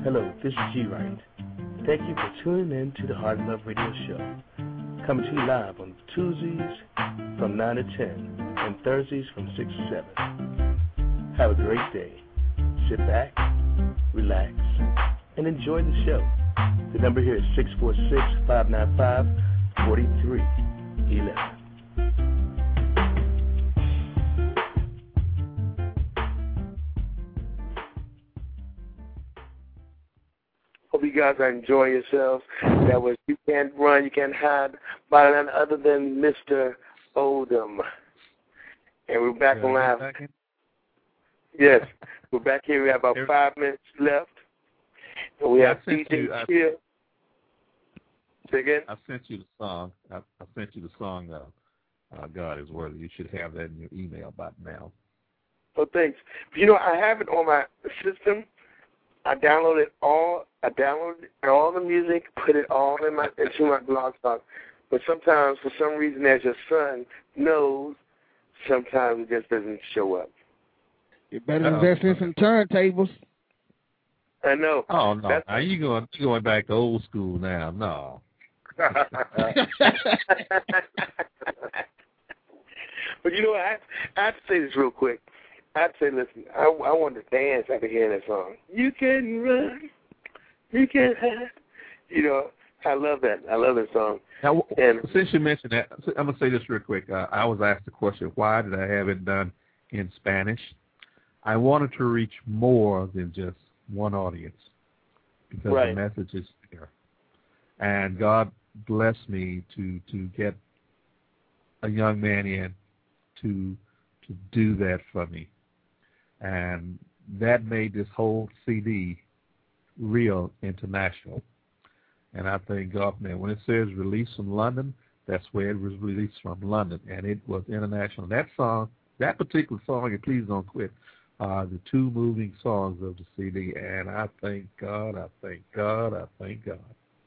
Speaker 8: Hello, this is G. Wright. Thank you for tuning in to the Heart and Love Radio Show. Coming to you live on Tuesdays from 9 to 10 and Thursdays from 6 to 7. Have a great day. Sit back, relax, and enjoy the show. The number here is 646-595-4311.
Speaker 2: Hope you guys are enjoying yourselves. That was You Can't Run, You Can't Hide by none other than Mr. Oldham. And we're back on live. Yes, we're back here. We have about 5 minutes left. And we have DJ Chill. Say again?
Speaker 5: I sent you the song. I sent you the song, God is Worthy. You should have that in your email by now.
Speaker 2: Oh, thanks. You know, I have it on my system. I downloaded all the music, put it all into my blog talk. But sometimes, for some reason, as your son knows, sometimes it just doesn't show up.
Speaker 7: You better invest in some turntables.
Speaker 2: I know.
Speaker 5: Oh no! Now you going back to old school now? No.
Speaker 2: But you know what? I have to say this real quick. I have to say, listen, I want to dance after hearing that song. You can run, you can hide. You know, I love that. I love that song.
Speaker 5: Now, and since you mentioned that, I'm going to say this real quick. I was asked the question, why did I have it done in Spanish? I wanted to reach more than just one audience because the message is there. And God blessed me to get a young man in to do that for me. And that made this whole CD real international. And I thank God, man, when it says released from London, that's where it was released from, London. And it was international. That song, that particular song, and Please Don't Quit, are the two moving songs of the CD. And I thank God, I thank God, I thank God.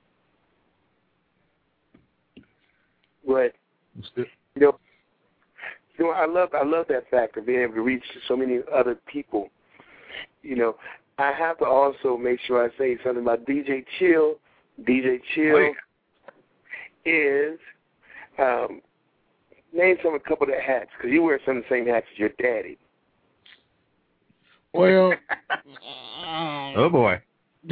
Speaker 2: Right. You know, I love that fact of being able to reach so many other people. You know, I have to also make sure I say something about DJ Chill. DJ Chill is name a couple of the hats, because you wear some of the same hats as your daddy.
Speaker 7: Well,
Speaker 5: oh boy.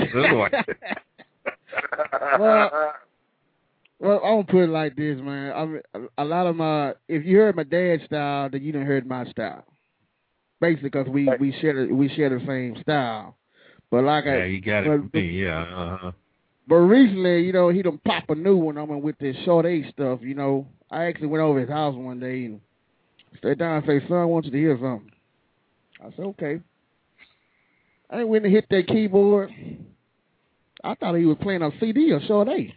Speaker 7: Well, I'm gonna put it like this, man. I mean, a lot of if you heard my dad's style, then you done heard my style. Basically, because we share the same style. But like
Speaker 5: you got it from me, yeah.
Speaker 7: But recently, you know, he done pop a new one. I mean, with this Short A stuff, you know. I actually went over his house one day and sat down and said, "Son, I want you to hear something." I said, "Okay." I went and hit that keyboard. I thought he was playing a CD or Short A.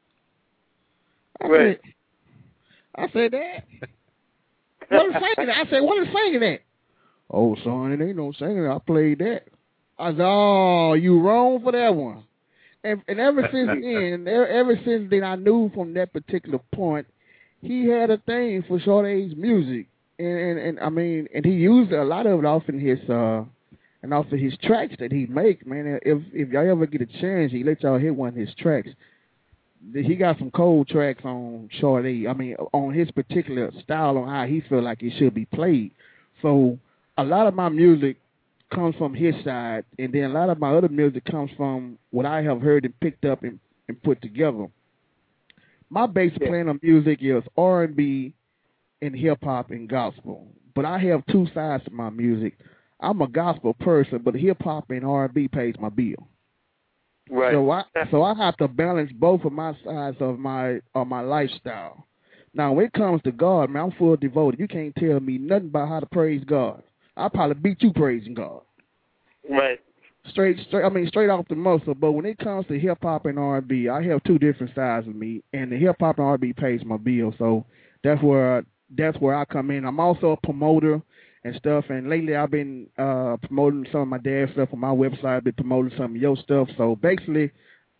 Speaker 7: I said that. What is singing that? I said, what is singing that? Oh, son, it ain't no singing. I played that. I said, oh, you wrong for that one. And ever since then, I knew from that particular point, he had a thing for Short A's music, and I mean, and he used a lot of it off of his tracks that he make. Man, if y'all ever get a chance, he let y'all hear one of his tracks. He got some cold tracks on Short A. I mean, on his particular style, on how he feel like it should be played. So a lot of my music comes from his side, and then a lot of my other music comes from what I have heard and picked up and put together. My basic plan of music is R&B and hip-hop and gospel. But I have two sides to my music. I'm a gospel person, but hip-hop and R&B pays my bill.
Speaker 2: Right.
Speaker 7: So I have to balance both of my sides of my lifestyle. Now, when it comes to God, man, I'm full devoted. You can't tell me nothing about how to praise God. I'll probably beat you praising God.
Speaker 2: Right.
Speaker 7: Straight off the muscle. But when it comes to hip hop and R&B, I have two different sides of me, and the hip hop and R&B pays my bill. So that's where I come in. I'm also a promoter and stuff, and lately I've been promoting some of my dad's stuff on my website. I've been promoting some of your stuff. So basically,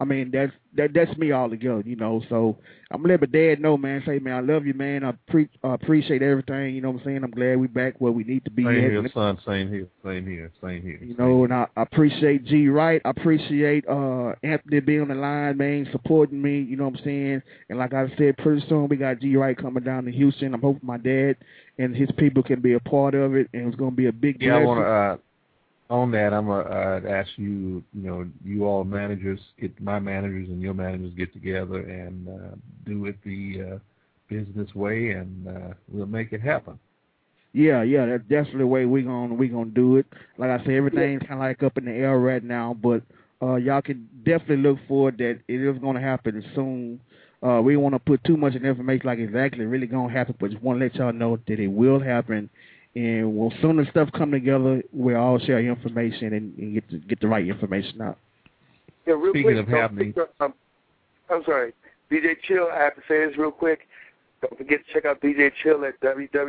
Speaker 7: I mean, that's me all together, you know. So I'm gonna let my dad know, man. Say, man, I love you, man. I appreciate everything. You know what I'm saying? I'm glad we back where we need to be.
Speaker 5: Same here, son. Same here.
Speaker 7: You know, and I appreciate G Wright. I appreciate Anthony being on the line, man, supporting me. You know what I'm saying? And like I said, pretty soon we got G Wright coming down to Houston. I'm hoping my dad and his people can be a part of it, and it's gonna be a big blessing.
Speaker 5: I want to. On that, I'm gonna ask you, you all managers, my managers and your managers get together and do it the business way, and we'll make it happen.
Speaker 7: Yeah, that's definitely the way we gonna do it. Like I said, everything's kind of like up in the air right now, but y'all can definitely look forward that it is gonna happen soon. We don't want to put too much information like exactly really gonna happen, but just want to let y'all know that it will happen. And when soon as stuff come together, we'll all share information and get the right information out.
Speaker 2: Yeah, real
Speaker 5: Speaking
Speaker 2: quick,
Speaker 5: of happening,
Speaker 2: I'm sorry, DJ Chill. I have to say this real quick. Don't forget to check out DJ Chill at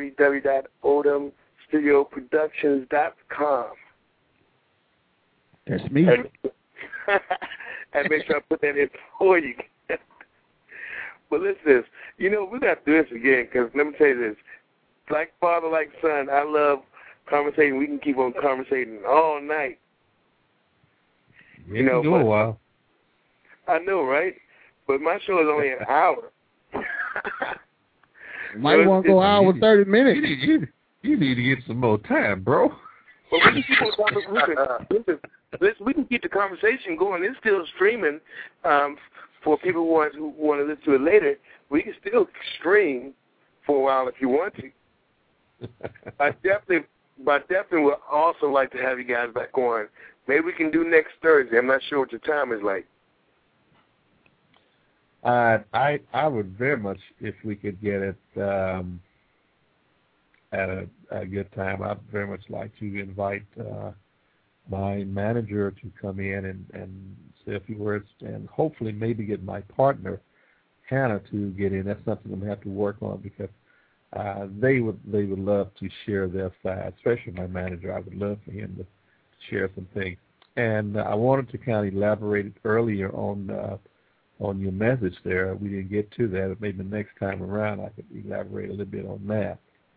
Speaker 2: www.odomstudioproductions.com.
Speaker 7: That's me.
Speaker 2: And make sure I put that in for you. But listen, we got to do this again, because let me tell you this. Like father, like son, I love conversating. We can keep on conversating all night.
Speaker 5: Yeah, a while.
Speaker 2: I know, right? But my show is only an hour.
Speaker 7: Might want to go hour 30 minutes.
Speaker 5: You need to get some more time, bro.
Speaker 2: Well, we can keep on listen, we can keep the conversation going. It's still streaming for people who want to listen to it later. We can still stream for a while if you want to. I definitely would also like to have you guys back on. Maybe we can do next Thursday. I'm not sure what your time is like.
Speaker 5: I would very much, if we could get it at a good time, I'd very much like to invite my manager to come in and say a few words, and hopefully maybe get my partner, Hannah, to get in. That's something I'm going to have to work on, because they would love to share their side, especially my manager. I would love for him to share some things. And I wanted to kind of elaborate earlier on your message there. We didn't get to that. Maybe next time around I could elaborate a little bit on that.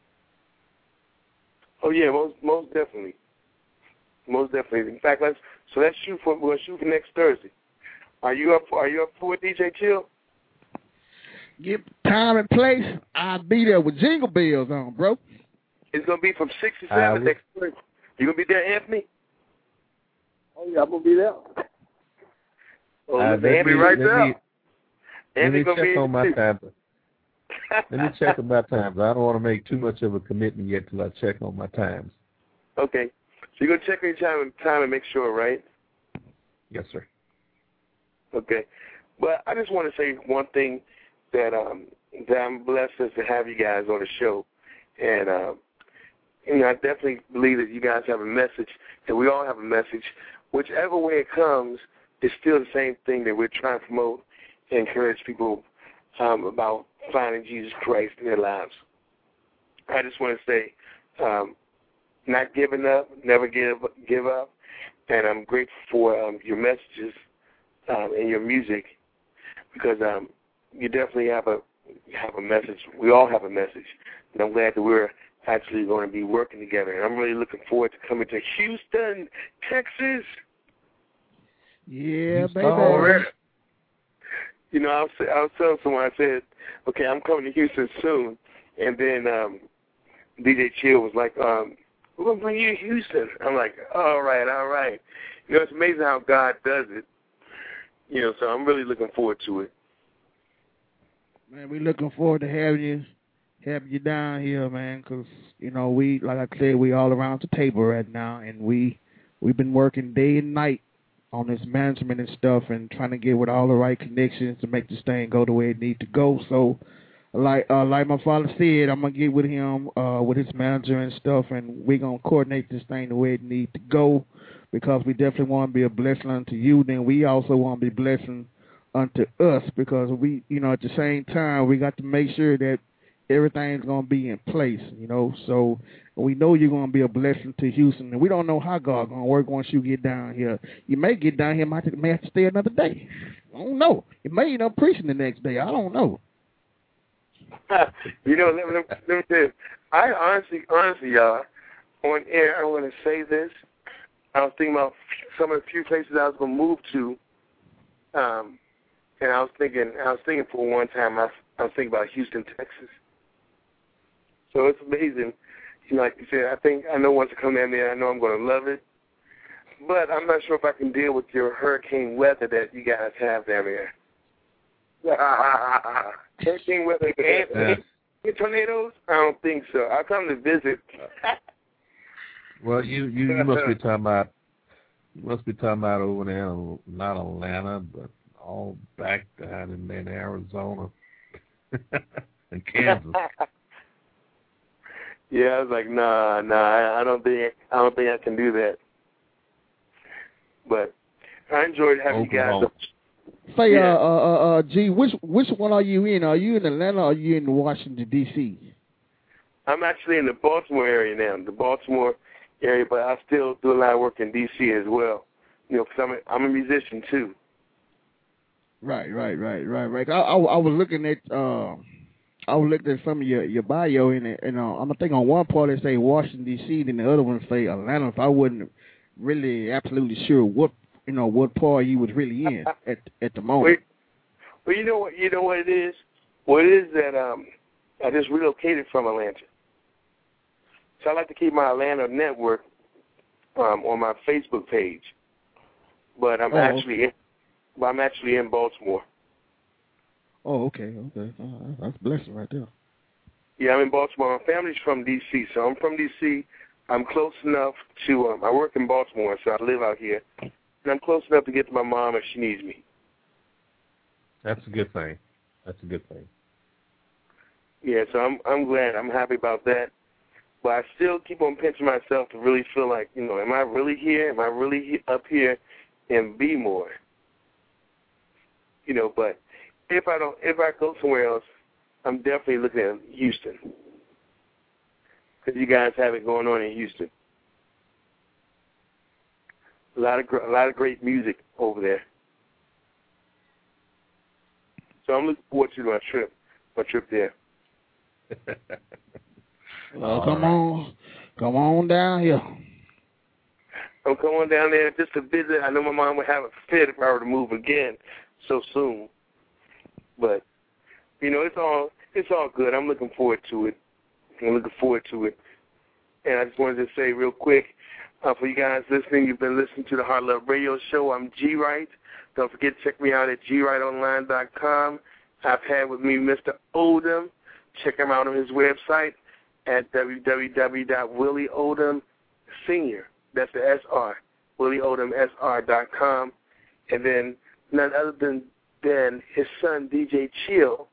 Speaker 2: Oh yeah, most definitely. Most definitely. In fact, we'll shoot for next Thursday. Are you up for it, DJ Chill?
Speaker 7: Get time and place. I'll be there with jingle bells on, bro.
Speaker 2: It's gonna be from 6 to 7 next Thursday. You gonna be there, Anthony?
Speaker 6: Oh yeah, I'm gonna be there.
Speaker 2: Oh, Anthony right there.
Speaker 5: Let me check on my time. Let me check on my times. I don't want to make too much of a commitment yet till I check on my times.
Speaker 2: Okay. So you're gonna check on your time and make sure, right?
Speaker 5: Yes, sir. Okay.
Speaker 2: But I just want to say one thing, that I'm blessed to have you guys on the show, and I definitely believe that you guys have a message, and we all have a message. Whichever way it comes, it's still the same thing that we're trying to promote and encourage people about finding Jesus Christ in their lives. I just want to say, not giving up, never give up, and I'm grateful for your messages and your music, because you definitely have a message. We all have a message, and I'm glad that we're actually going to be working together. And I'm really looking forward to coming to Houston, Texas.
Speaker 7: Yeah, baby.
Speaker 2: I was telling someone, I said, okay, I'm coming to Houston soon. And then DJ Chill was like, we're going to bring you to Houston. I'm like, all right. It's amazing how God does it. So I'm really looking forward to it.
Speaker 7: Man, we're looking forward to having you down here, man, because, we, like I said, we all around the table right now, and we've been working day and night on this management and stuff and trying to get with all the right connections to make this thing go the way it needs to go. So, like my father said, I'm going to get with him, with his manager and stuff, and we're going to coordinate this thing the way it needs to go, because we definitely want to be a blessing unto you. Then we also want to be blessing unto us, because we, at the same time, we got to make sure that everything's going to be in place, you know. So we know you're going to be a blessing to Houston, and we don't know how God's going to work once you get down here. You may get down here, may have to stay another day. I don't know. You may end up preaching the next day. I don't know.
Speaker 2: You know, let me tell you, I honestly, y'all, on air, I want to say this. I was thinking about some of the few places I was going to move to, and I was thinking for one time, I was thinking about Houston, Texas. So it's amazing. You know, like you said, I know once I come down there, I know I'm going to love it. But I'm not sure if I can deal with your hurricane weather that you guys have down there. Hurricane weather and tornadoes? I don't think so. I'll come to visit.
Speaker 5: Well, you must be talking about over there, not Atlanta, but all back down in Arizona and Kansas.
Speaker 2: Yeah, I was like, nah, I don't think I can do that. But I enjoyed having you guys.
Speaker 7: Say, G, which one are you in? Are you in Atlanta or are you in Washington, D.C.?
Speaker 2: I'm actually in the Baltimore area now, but I still do a lot of work in D.C. as well. You know, because I'm a musician too. Right.
Speaker 7: I was looking at some of your bio in it, and I'm thinking on one part it say Washington D.C., then the other one say Atlanta. So I wasn't really absolutely sure what part you was really in at the moment.
Speaker 2: Well, you know what it is. What it is that I just relocated from Atlanta, so I like to keep my Atlanta network on my Facebook page, but I'm actually in Baltimore.
Speaker 7: Oh, okay. That's a blessing right there.
Speaker 2: Yeah, I'm in Baltimore. My family's from D.C., so I'm from D.C. I'm close enough to, I work in Baltimore, so I live out here, and I'm close enough to get to my mom if she needs me.
Speaker 5: That's a good thing.
Speaker 2: Yeah, so I'm glad. I'm happy about that. But I still keep on pinching myself to really feel like, you know, am I really here? Am I really up here in B-more? You know, but if I go somewhere else, I'm definitely looking at Houston. Because you guys have it going on in Houston. A lot of great music over there. So I'm looking forward to my trip there.
Speaker 7: Well, come on down here.
Speaker 2: I'm coming down there just to visit. I know my mom would have a fit if I were to move again so soon. But you know, it's all good. I'm looking forward to it. And I just wanted to say real quick, for you guys listening, you've been listening to the Heart Love Radio Show. I'm G Wright. Don't forget to check me out at gwrightonline.com. I've had with me Mr. Odom. Check him out on his website at www.willieodomsr. That's the S.R. willieodomsr.com. And then none other than his son, DJ Chill,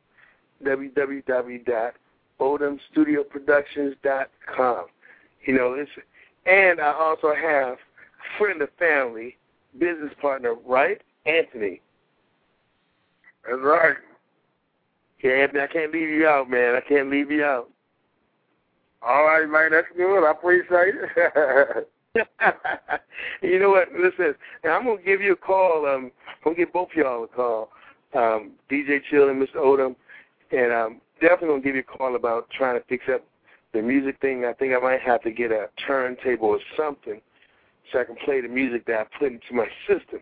Speaker 2: www.odomstudioproductions.com. You know, and I also have a friend of family, business partner, right? Anthony.
Speaker 6: That's right.
Speaker 2: Yeah, Anthony, I can't leave you out, man. I can't leave you out.
Speaker 6: All right, man. That's good. I appreciate it.
Speaker 2: You know what? Listen, I'm going to give you a call. I'm going to give both of y'all a call, DJ Chill and Mr. Odom, and I'm definitely going to give you a call about trying to fix up the music thing. I think I might have to get a turntable or something so I can play the music that I put into my system.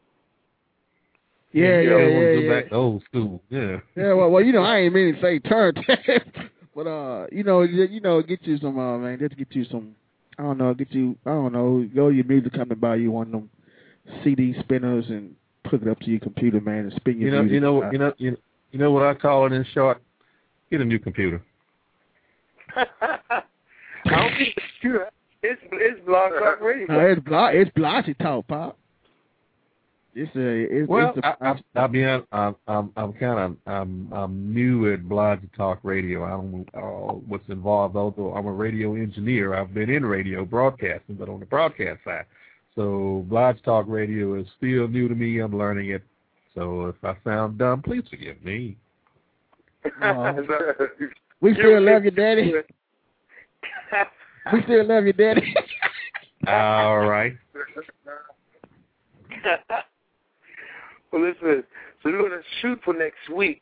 Speaker 7: Yeah.
Speaker 5: Go back to old school. Yeah.
Speaker 7: Yeah. Well, you know, I ain't meaning to say turntable, but you know, get you some, man. Just get you some. I don't know. Go to your music company, buy you one of them CD spinners and hook it up to your computer, man, and spin your music.
Speaker 5: You know what I call it in short? Get a new computer.
Speaker 2: I don't think it's true. It's Blog Talk Radio.
Speaker 7: No, it's Bloggy Talk, Pop.
Speaker 5: I'll be honest. I'm new at Bloggy Talk Radio. I don't know what's involved, although I'm a radio engineer. I've been in radio broadcasting, but on the broadcast side. So Bloggy Talk Radio is still new to me. I'm learning it. So if I sound dumb, please forgive me.
Speaker 7: We still love you, Daddy. We still love you, Daddy.
Speaker 5: All right.
Speaker 2: Well, listen, so we're going to shoot for next week.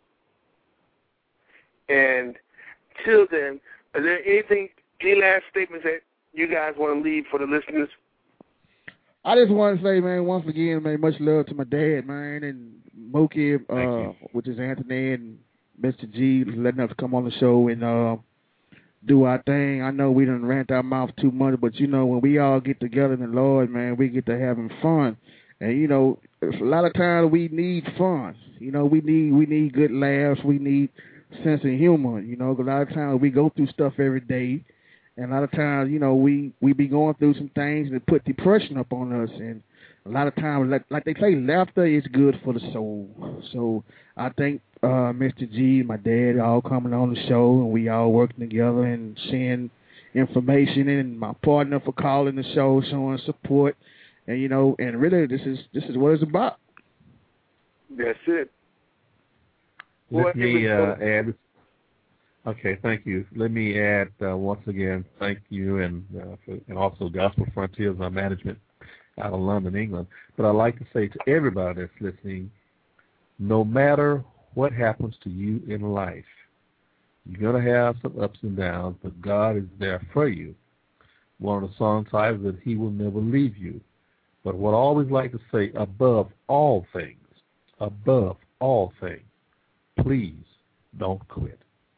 Speaker 2: And till then, are there any last statements that you guys want to leave for the listeners?
Speaker 7: I just want to say, man, once again, man, much love to my dad, man, and Moki, which is Anthony, and Mr. G, letting us come on the show and do our thing. I know we done rant our mouth too much, but, you know, when we all get together in the Lord, man, we get to having fun. And, you know, a lot of times we need fun. You know, we need good laughs. We need sense of humor, you know, because a lot of times we go through stuff every day. And a lot of times, you know, we be going through some things that put depression up on us. And a lot of times, like they say, laughter is good for the soul. So I thank Mr. G, my dad, all coming on the show, and we all working together and sharing information, and my partner for calling the show, showing support. And, you know, and really this is what it's about.
Speaker 2: That's it.
Speaker 5: Let me add. Okay, thank you. Let me add once again, thank you, and also Gospel Frontiers, our management out of London, England. But I'd like to say to everybody that's listening, no matter what happens to you in life, you're going to have some ups and downs, but God is there for you. One of the song titles is He Will Never Leave You. But what I always like to say, above all things, please don't quit.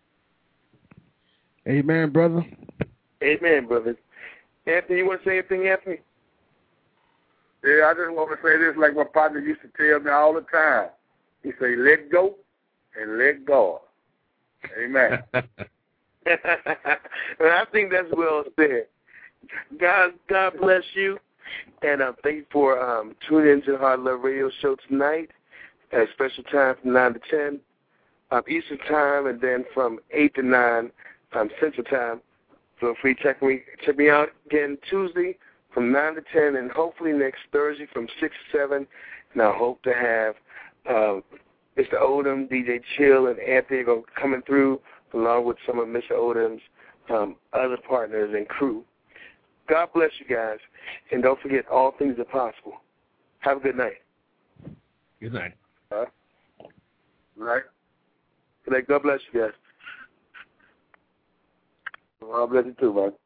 Speaker 7: Amen, brother.
Speaker 2: Amen, brother. Anthony, you want to say anything, Anthony?
Speaker 6: Yeah, I just want to say this like my partner used to tell me all the time. He say, let go and let God. Amen.
Speaker 2: And I think that's well said. God bless you. And thank you for tuning into the Heart of Love Radio Show tonight at a special time from 9 to 10 Eastern Time, and then from 8 to 9 Central Time. Feel free to check me out again Tuesday from 9 to 10, and hopefully next Thursday from 6 to 7. And I hope to have Mr. Odom, DJ Chill, and Anthony coming through along with some of Mr. Odom's other partners and crew. God bless you guys, and don't forget, all things are possible. Have a good night.
Speaker 5: Good night.
Speaker 6: Good night.
Speaker 2: Good night. God bless you guys.
Speaker 6: God bless you too, man.